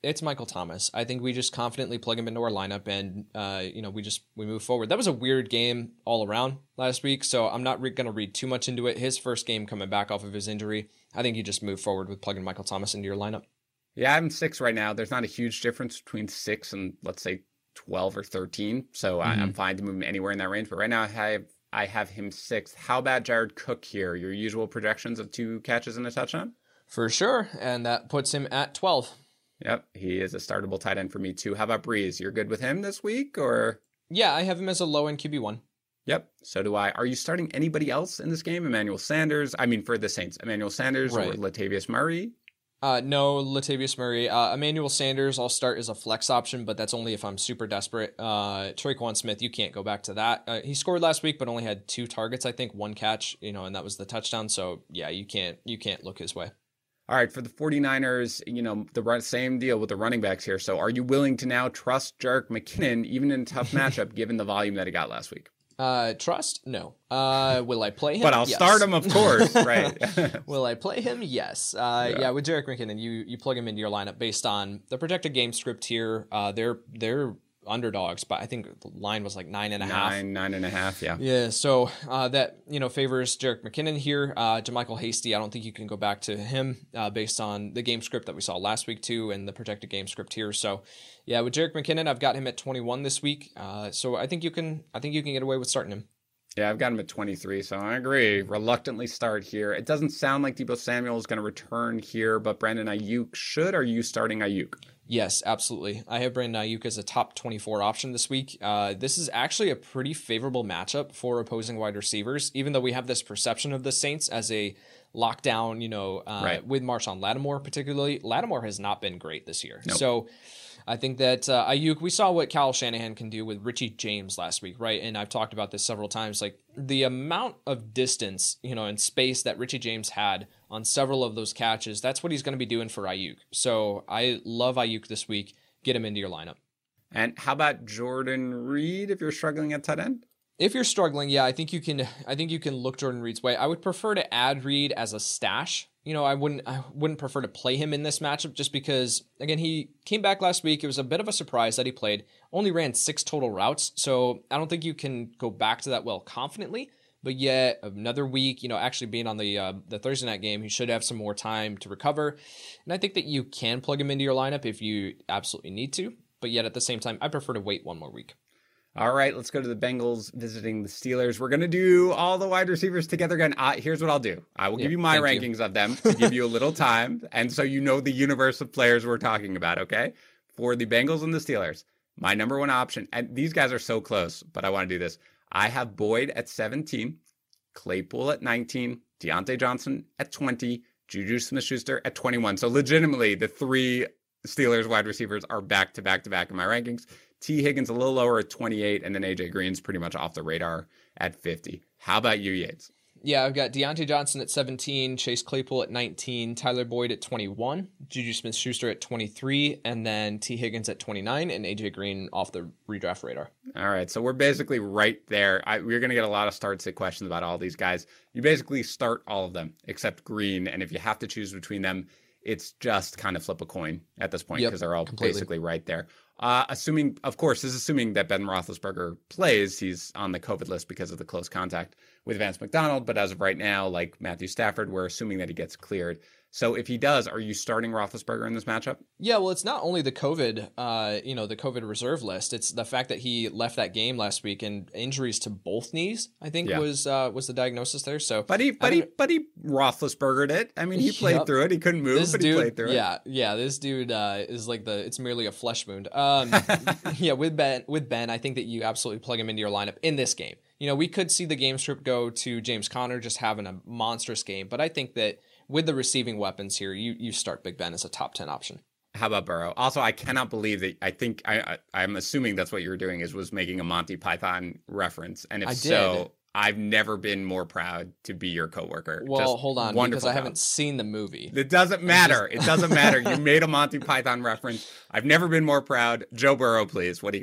Speaker 8: it's Michael Thomas. I think we just confidently plug him into our lineup, and uh, you know, we just we move forward. That was a weird game all around last week, so I'm not re- going to read too much into it. His first game coming back off of his injury, I think you just move forward with plugging Michael Thomas into your lineup.
Speaker 6: Yeah, I'm six right now. There's not a huge difference between six and let's say twelve or thirteen, so mm-hmm. I, I'm fine to move him anywhere in that range. But right now, I have I have him sixth. How about Jared Cook here? Your usual projections of two catches and a touchdown?
Speaker 8: For sure, and that puts him at twelve.
Speaker 6: Yep, he is a startable tight end for me too. How about Breeze? You're good with him this week, or?
Speaker 8: Yeah, I have him as a low-end Q B one.
Speaker 6: Yep, so do I. Are you starting anybody else in this game? Emmanuel Sanders? I mean, for the Saints, Emmanuel Sanders right. or Latavius Murray?
Speaker 8: Uh, no, Latavius Murray. Uh, Emmanuel Sanders, I'll start as a flex option, but that's only if I'm super desperate. Uh, Tre'Quan Smith, you can't go back to that. Uh, he scored last week, but only had two targets, I think, one catch, you know, and that was the touchdown. So yeah, you can't you can't look his way.
Speaker 6: All right, for the 49ers, you know, the same deal with the running backs here. So are you willing to now trust Jerick McKinnon, even in a tough matchup, given the volume that he got last week?
Speaker 8: Uh, trust? No. Uh, will I play him?
Speaker 6: But I'll
Speaker 8: yes.
Speaker 6: start him, of course, right?
Speaker 8: Will I play him? Yes. Uh, yeah. yeah, with Jerick McKinnon, you you plug him into your lineup based on the projected game script here. Uh, they're they're underdogs, but I think the line was like nine and a half.
Speaker 6: Nine, nine and a half, yeah.
Speaker 8: Yeah, so uh, that, you know, favors Jerick McKinnon here. Uh, JaMycal Hasty, I don't think you can go back to him uh, based on the game script that we saw last week too, and the projected game script here. So yeah, with Jerick McKinnon, I've got him at twenty-one this week. Uh, so I think you can, I think you can get away with starting him.
Speaker 6: Yeah, I've got him at twenty-three, so I agree. Reluctantly start here. It doesn't sound like Deebo Samuel is going to return here, but Brandon Ayuk should. Are you starting Ayuk?
Speaker 8: Yes, absolutely. I have Brandon Ayuk as a top twenty-four option this week. Uh, this is actually a pretty favorable matchup for opposing wide receivers, even though we have this perception of the Saints as a lockdown, you know, uh,
Speaker 6: right.
Speaker 8: with Marshawn Lattimore particularly. Lattimore has not been great this year.
Speaker 6: Nope.
Speaker 8: So I think that uh, Ayuk, we saw what Kyle Shanahan can do with Richie James last week, right? And I've talked about this several times. Like the amount of distance, you know, and space that Richie James had on several of those catches, that's what he's going to be doing for Ayuk. So I love Ayuk this week. Get him into your lineup.
Speaker 6: And how about Jordan Reed if you're struggling at tight end?
Speaker 8: If you're struggling, yeah, I think you can. I think you can look Jordan Reed's way. I would prefer to add Reed as a stash. You know, I wouldn't. I wouldn't prefer to play him in this matchup just because, again, he came back last week. It was a bit of a surprise that he played. Only ran six total routes, so I don't think you can go back to that well confidently. But yet another week, you know, actually being on the uh, the Thursday night game, he should have some more time to recover. And I think that you can plug him into your lineup if you absolutely need to. But yet at the same time, I prefer to wait one more week.
Speaker 6: All right, let's go to the Bengals visiting the Steelers. We're going to do all the wide receivers together again. Uh, here's what I'll do. I will yeah, give you my rankings you. of them to give you a little time. And so you know the universe of players we're talking about, okay? For the Bengals and the Steelers, my number one option, and these guys are so close, but I want to do this. I have Boyd at seventeen, Claypool at nineteen, Deontay Johnson at twenty, Juju Smith-Schuster at twenty-one. So legitimately, the three Steelers wide receivers are back to back to back in my rankings. T. Higgins a little lower at twenty-eight, and then A J Green's pretty much off the radar at fifty. How about you, Yates?
Speaker 8: Yeah, I've got Deontay Johnson at seventeen, Chase Claypool at nineteen, Tyler Boyd at twenty-one, Juju Smith-Schuster at twenty-three, and then T. Higgins at twenty-nine, and A J Green off the redraft radar.
Speaker 6: All right, so we're basically right there. I, we're going to get a lot of start-sit questions about all these guys. You basically start all of them except Green, and if you have to choose between them, it's just kind of flip a coin at this point because yep, they're all completely. basically right there. Uh, assuming, of course, this is assuming that Ben Roethlisberger plays. He's on the COVID list because of the close contact with Vance McDonald. But as of right now, like Matthew Stafford, we're assuming that he gets cleared. So if he does, are you starting Roethlisberger in this matchup?
Speaker 8: Yeah, well, it's not only the COVID, uh, you know, the COVID reserve list. It's the fact that he left that game last week and injuries to both knees, I think, yeah. was uh, was the diagnosis there. So,
Speaker 6: but he, but he, but he Roethlisbergered it. I mean, he played yep. through it. He couldn't move,
Speaker 8: this
Speaker 6: but
Speaker 8: dude,
Speaker 6: he played through
Speaker 8: yeah,
Speaker 6: it.
Speaker 8: Yeah, yeah. This dude uh, is like the. It's merely a flesh wound. Um, yeah, with Ben, with Ben, I think that you absolutely plug him into your lineup in this game. You know, we could see the game script go to James Conner just having a monstrous game, but I think that with the receiving weapons here, you you start Big Ben as a top ten option.
Speaker 6: How about Burrow? Also, I cannot believe that. I think I, I I'm assuming that's what you were doing is was making a Monty Python reference, and if
Speaker 8: I
Speaker 6: so,
Speaker 8: did.
Speaker 6: I've never been more proud to be your coworker.
Speaker 8: Well,
Speaker 6: Just
Speaker 8: hold on, because I
Speaker 6: job.
Speaker 8: haven't seen the movie.
Speaker 6: It doesn't matter. Just... it doesn't matter. You made a Monty Python reference. I've never been more proud. Joe Burrow, please. What do you got?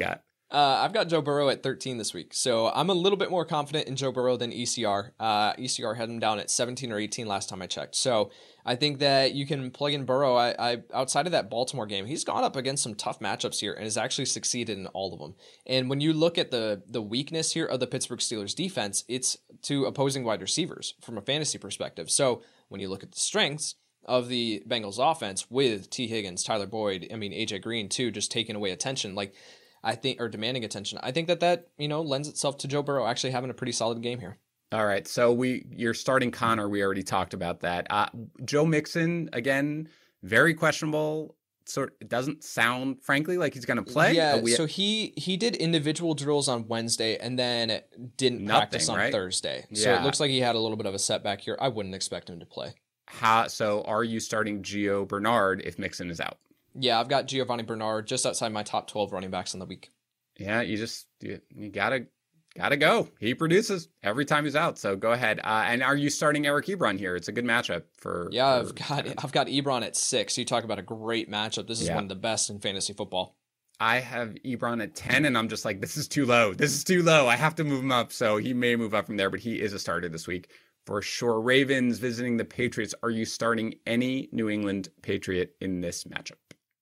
Speaker 8: Uh, I've got Joe Burrow at thirteen this week, so I'm a little bit more confident in Joe Burrow than E C R. Uh, E C R had him down at seventeen or eighteen last time I checked. So I think that you can plug in Burrow. I, I outside of that Baltimore game, he's gone up against some tough matchups here and has actually succeeded in all of them. And when you look at the the weakness here of the Pittsburgh Steelers defense, it's to opposing wide receivers from a fantasy perspective. So when you look at the strengths of the Bengals offense with T. Higgins, Tyler Boyd, I mean A J Green too, just taking away attention, like. I think, or demanding attention. I think that that, you know, lends itself to Joe Burrow actually having a pretty solid game here.
Speaker 6: All right. So we, you're starting Connor. We already talked about that. Uh, Joe Mixon, again, very questionable. Sort it doesn't sound, frankly, like he's going to play.
Speaker 8: Yeah.
Speaker 6: We,
Speaker 8: so he, he did individual drills on Wednesday and then didn't
Speaker 6: nothing,
Speaker 8: practice on
Speaker 6: right?
Speaker 8: Thursday.
Speaker 6: Yeah.
Speaker 8: So it looks like he had a little bit of a setback here. I wouldn't expect him to play.
Speaker 6: How, so are you starting Gio Bernard if Mixon is out?
Speaker 8: Yeah, I've got Giovanni Bernard just outside my top twelve running backs in the week.
Speaker 6: Yeah, you just you, you gotta gotta go. He produces every time he's out, so go ahead. Uh, and are you starting Eric Ebron here? It's a good matchup for.
Speaker 8: Yeah,
Speaker 6: for,
Speaker 8: I've got uh, I've got Ebron at six. You talk about a great matchup. This is
Speaker 6: yeah.
Speaker 8: one of the best in fantasy football.
Speaker 6: I have Ebron at ten, and I'm just like, this is too low. This is too low. I have to move him up. So he may move up from there, but he is a starter this week for sure. Ravens visiting the Patriots. Are you starting any New England Patriot in this matchup?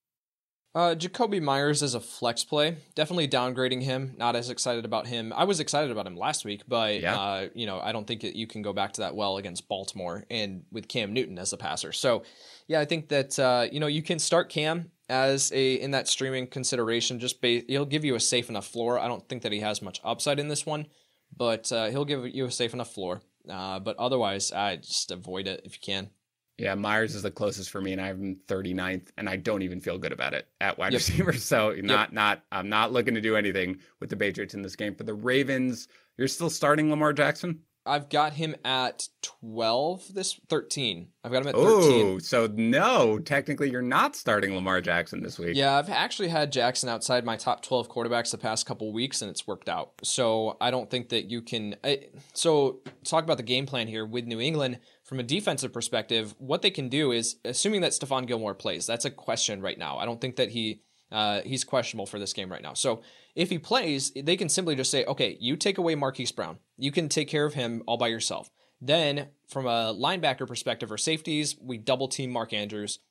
Speaker 8: Uh, Jacoby Myers is a flex play. Definitely downgrading him. Not as excited about him. I was excited about him last week, but
Speaker 6: yeah.
Speaker 8: uh, you know, I don't think that you can go back to that well against Baltimore and with Cam Newton as a passer. So, yeah, I think that uh, you know you can start Cam as a in that streaming consideration. Just ba- he'll give you a safe enough floor. I don't think that he has much upside in this one, but uh, he'll give you a safe enough floor. Uh, but otherwise, I just avoid it if you can.
Speaker 6: Yeah, Myers is the closest for me, and I have him thirty-ninth, and I don't even feel good about it at wide
Speaker 8: yep.
Speaker 6: receiver. So not,
Speaker 8: yep.
Speaker 6: not, I'm not looking to do anything with the Patriots in this game. For the Ravens, you're still starting Lamar Jackson?
Speaker 8: I've got him at twelve, this thirteen. I've got him at thirteen.
Speaker 6: Oh, so no, technically you're not starting Lamar Jackson this week.
Speaker 8: Yeah, I've actually had Jackson outside my top twelve quarterbacks the past couple weeks, and it's worked out. So I don't think that you can. I, so talk about the game plan here with New England from a defensive perspective. What they can do is, assuming that Stephon Gilmore plays, that's a question right now. I don't think that he uh, he's questionable for this game right now. So if he plays, they can simply just say, okay, you take away Marquise Brown. You can take care of him all by yourself. Then from a linebacker perspective or safeties, we double team Mark Andrews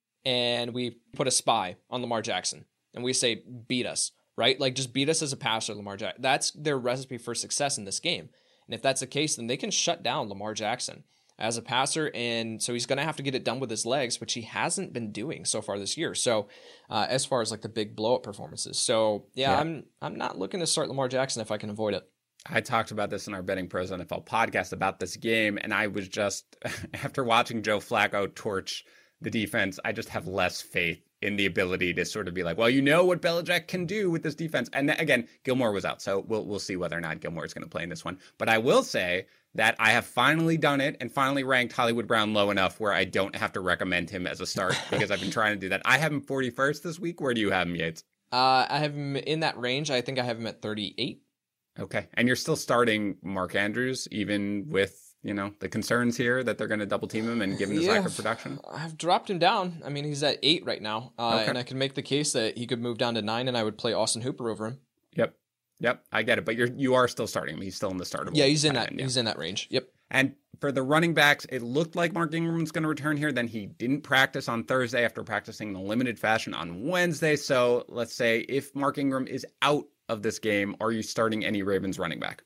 Speaker 8: and we put a spy on Lamar Jackson and we say, beat us, right? Like just beat us as a passer, Lamar Jackson. That's their recipe for success in this game. And if that's the case, then they can shut down Lamar Jackson as a passer. And so he's going to have to get it done with his legs, which he hasn't been doing so far this year. So uh, as far as like the big blow up performances. So yeah, yeah, I'm, I'm not looking to start Lamar Jackson if I can avoid it.
Speaker 6: I talked about this in our Betting Pros N F L podcast about this game, and I was just, after watching Joe Flacco torch the defense, I just have less faith in the ability to sort of be like, well, you know what Belichick can do with this defense. And again, Gilmore was out, so we'll we'll see whether or not Gilmore is going to play in this one. But I will say that I have finally done it and finally ranked Hollywood Brown low enough where I don't have to recommend him as a start because I've been trying to do that. I have him forty-first this week. Where do you have him, Yates?
Speaker 8: Uh, I have him in that range. I think I have him at thirty-eight.
Speaker 6: Okay. And you're still starting Mark Andrews, even with, you know, the concerns here that they're going to double team him and given his
Speaker 8: yeah,
Speaker 6: lack of production?
Speaker 8: I've dropped him down. I mean, he's at eight right now. Uh,
Speaker 6: okay.
Speaker 8: And I can make the case that he could move down to nine and I would play Austin Hooper over him.
Speaker 6: Yep. Yep. I get it. But you're, you are still starting him. He's still in the startable.
Speaker 8: Yeah, he's in that,
Speaker 6: end, yeah.
Speaker 8: he's in that range. Yep.
Speaker 6: And for the running backs, it looked like Mark Ingram's going to return here. Then he didn't practice on Thursday after practicing in a limited fashion on Wednesday. So let's say if Mark Ingram is out of this game, are you starting any Ravens running back?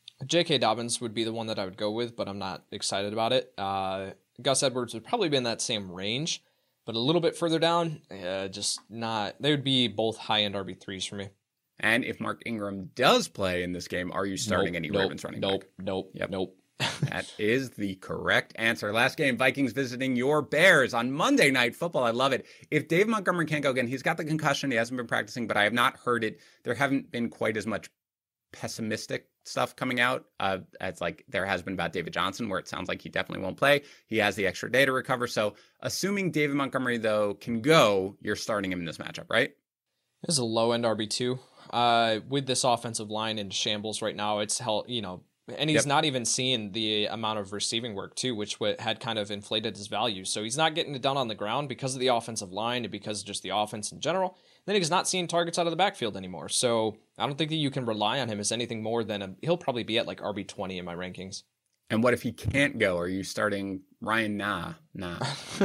Speaker 8: J K. Dobbins would be the one that I would go with, but I'm not excited about it. Uh, Gus Edwards would probably be in that same range, but a little bit further down, uh, just not. They would be both high-end R B threes for me.
Speaker 6: And if Mark Ingram does play in this game, are you starting
Speaker 8: nope,
Speaker 6: any
Speaker 8: nope,
Speaker 6: Ravens running
Speaker 8: nope,
Speaker 6: back?
Speaker 8: Nope,
Speaker 6: yep.
Speaker 8: nope,
Speaker 6: That is the correct answer. Last game, Vikings visiting your Bears on Monday Night Football. I love it. If Dave Montgomery can't go again, he's got the concussion. He hasn't been practicing, but I have not heard it. There haven't been quite as much pessimistic stuff coming out uh, as like there has been about David Johnson, where it sounds like he definitely won't play. He has the extra day to recover. So assuming David Montgomery, though, can go, you're starting him in this matchup, right?
Speaker 8: This is a low-end R B two. Uh, with this offensive line in shambles right now, it's hell, you know, And he's
Speaker 6: Yep.
Speaker 8: not even seeing the amount of receiving work, too, which w- had kind of inflated his value. So he's not getting it done on the ground because of the offensive line and because of just the offense in general. Then he's not seeing targets out of the backfield anymore. So I don't think that you can rely on him as anything more than a, he'll probably be at like R B twenty in my rankings.
Speaker 6: And what if he can't go? Are you starting Ryan Nah? Nah.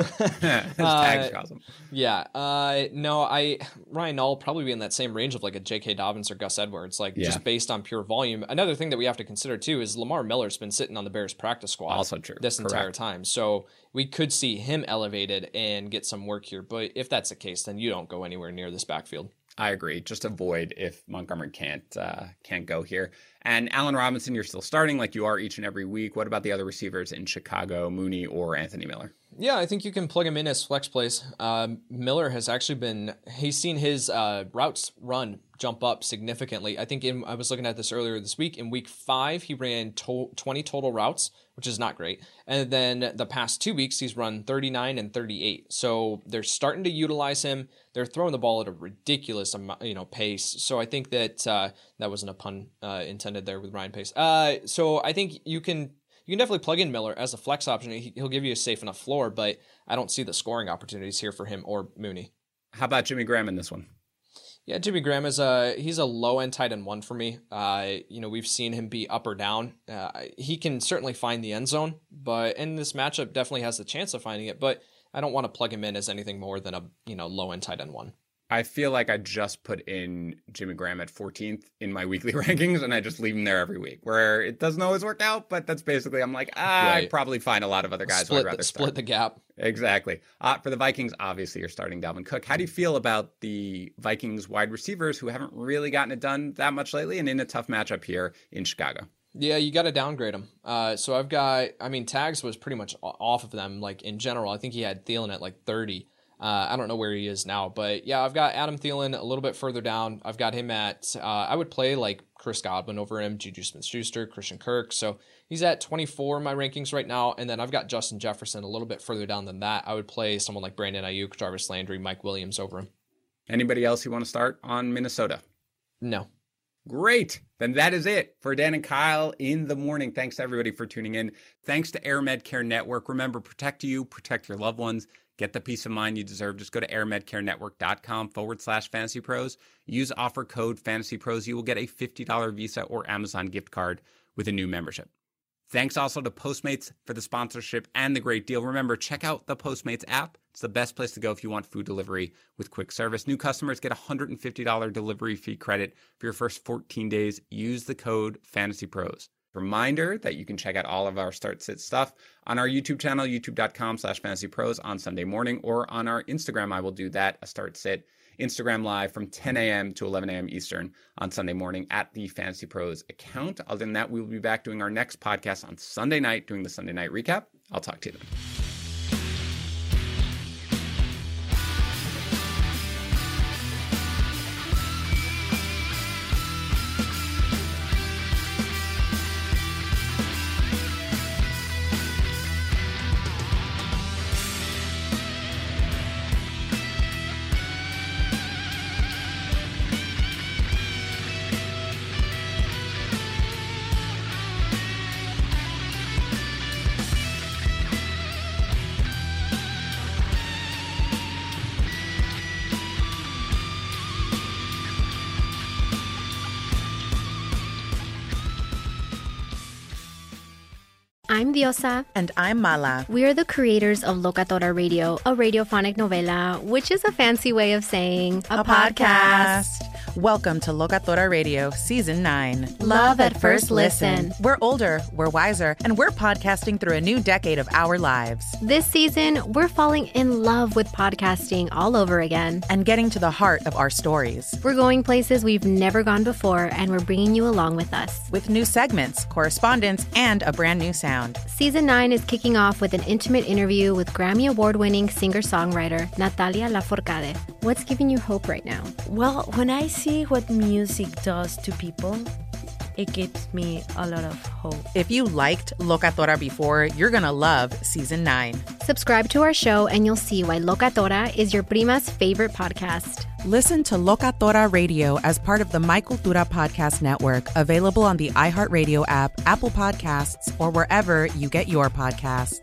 Speaker 6: As Tags calls him.
Speaker 8: Yeah. Uh, no, I Ryan Null probably be in that same range of like a J K. Dobbins or Gus Edwards, like
Speaker 6: Yeah.
Speaker 8: just based on pure volume. Another thing that we have to consider too is Lamar Miller's been sitting on the Bears practice squad
Speaker 6: Also true.
Speaker 8: this
Speaker 6: Correct.
Speaker 8: entire time. So we could see him elevated and get some work here. But if that's the case, then you don't go anywhere near this backfield.
Speaker 6: I agree. Just avoid if Montgomery can't uh, can't go here. And Allen Robinson, you're still starting like you are each and every week. What about the other receivers in Chicago, Mooney or Anthony Miller?
Speaker 8: Yeah, I think you can plug him in as flex plays. Uh, Miller has actually been, he's seen his uh, routes run jump up significantly. I think in, I was looking at this earlier this week. In week five, he ran to- twenty total routes, which is not great. And then the past two weeks, he's run thirty-nine and thirty-eight. So they're starting to utilize him. They're throwing the ball at a ridiculous amount, you know, pace. So I think that uh, that wasn't a pun uh, intended there with Ryan Pace. Uh, so I think you can you can definitely plug in Miller as a flex option. He, he'll give you a safe enough floor, but I don't see the scoring opportunities here for him or Mooney.
Speaker 6: How about Jimmy Graham in this one?
Speaker 8: Yeah, Jimmy Graham is a he's a low end tight end one for me. Uh, you know, we've seen him be up or down. Uh, he can certainly find the end zone, but in this matchup, definitely has the chance of finding it. But I don't want to plug him in as anything more than a you know low end tight end one.
Speaker 6: I feel like I just put in Jimmy Graham at fourteenth in my weekly rankings, and I just leave him there every week, where it doesn't always work out, but that's basically, I'm like, ah,
Speaker 8: Right.
Speaker 6: I'd probably find a lot of other guys
Speaker 8: Split,
Speaker 6: who I'd rather
Speaker 8: the,
Speaker 6: start.
Speaker 8: split the gap.
Speaker 6: Exactly. Uh, for the Vikings, obviously, you're starting Dalvin Cook. How do you feel about the Vikings wide receivers who haven't really gotten it done that much lately and in a tough matchup here in Chicago?
Speaker 8: Yeah, you got to downgrade him. Uh, so I've got, I mean, Tags was pretty much off of them, like in general. I think he had Thielen at like thirty. Uh, I don't know where he is now, but yeah, I've got Adam Thielen a little bit further down. I've got him at, uh, I would play like Chris Godwin over him, Juju Smith-Schuster, Christian Kirk. So he's at twenty-four in my rankings right now. And then I've got Justin Jefferson a little bit further down than that. I would play someone like Brandon Ayuk, Jarvis Landry, Mike Williams over him.
Speaker 6: Anybody else you want to start on Minnesota?
Speaker 8: No.
Speaker 6: Great. Then that is it for Dan and Kyle in the morning. Thanks to everybody for tuning in. Thanks to Air Medcare Network. Remember, protect you, protect your loved ones. Get the peace of mind you deserve. Just go to airmedcarenetwork.com forward slash fantasy pros. Use offer code fantasy pros. You will get a fifty dollars Visa or Amazon gift card with a new membership. Thanks also to Postmates for the sponsorship and the great deal. Remember, check out the Postmates app. It's the best place to go if you want food delivery with quick service. New customers get a one hundred fifty dollars delivery fee credit for your first fourteen days. Use the code fantasy pros. Reminder that you can check out all of our Start Sit stuff on our YouTube channel, youtube.com slash fantasy pros on Sunday morning, or on our Instagram. I will do that, a Start Sit Instagram live from ten a.m. to eleven a.m. Eastern on Sunday morning at the Fantasy Pros account. Other than that, we will be back doing our next podcast on Sunday night, doing the Sunday night recap. I'll talk to you then.
Speaker 4: I'm Diosa.
Speaker 5: And I'm Mala.
Speaker 4: We are the creators of Locatora Radio, a radiophonic novela, which is a fancy way of saying
Speaker 5: A podcast. Welcome to Locatora Radio, Season nine.
Speaker 4: Love at first listen.
Speaker 5: We're older, we're wiser, and we're podcasting through a new decade of our lives.
Speaker 4: This season, we're falling in love with podcasting all over again.
Speaker 5: And getting to the heart of our stories.
Speaker 4: We're going places we've never gone before, and we're bringing you along with us.
Speaker 5: With new segments, correspondence, and a brand new sound.
Speaker 4: Season nine is kicking off with an intimate interview with Grammy Award-winning singer-songwriter Natalia Lafourcade. What's giving you hope right now?
Speaker 9: Well, when I see what music does to people, it gives me a lot of hope.
Speaker 5: If you liked Locatora before, you're going to love season nine.
Speaker 4: Subscribe to our show and you'll see why Locatora is your prima's favorite podcast.
Speaker 5: Listen to Locatora Radio as part of the My Cultura Podcast Network, available on the iHeartRadio app, Apple Podcasts, or wherever you get your podcasts.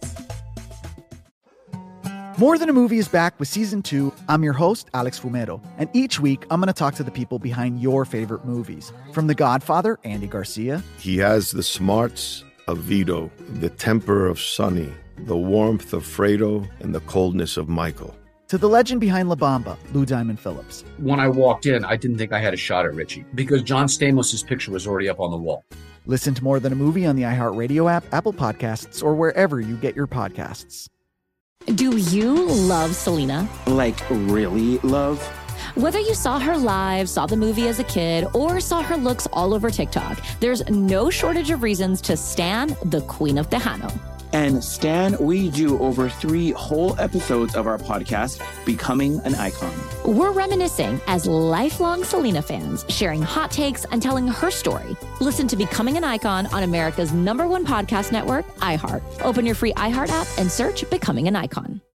Speaker 10: More Than a Movie is back with season two. I'm your host, Alex Fumero, and each week I'm going to talk to the people behind your favorite movies. From The Godfather, Andy Garcia.
Speaker 11: He has the smarts of Vito, the temper of Sonny, the warmth of Fredo, and the coldness of Michael.
Speaker 10: To the legend behind La Bamba, Lou Diamond Phillips.
Speaker 12: When I walked in, I didn't think I had a shot at Richie because John Stamos' picture was already up on the wall.
Speaker 10: Listen to More Than a Movie on the iHeartRadio app, Apple Podcasts, or wherever you get your podcasts.
Speaker 13: Do you love Selena?
Speaker 14: Like, really love?
Speaker 13: Whether you saw her live, saw the movie as a kid, or saw her looks all over TikTok, there's no shortage of reasons to stan the Queen of Tejano.
Speaker 14: And Stan, we do over three whole episodes of our podcast, Becoming an Icon.
Speaker 13: We're reminiscing as lifelong Selena fans, sharing hot takes and telling her story. Listen to Becoming an Icon on America's number one podcast network, iHeart. Open your free iHeart app and search Becoming an Icon.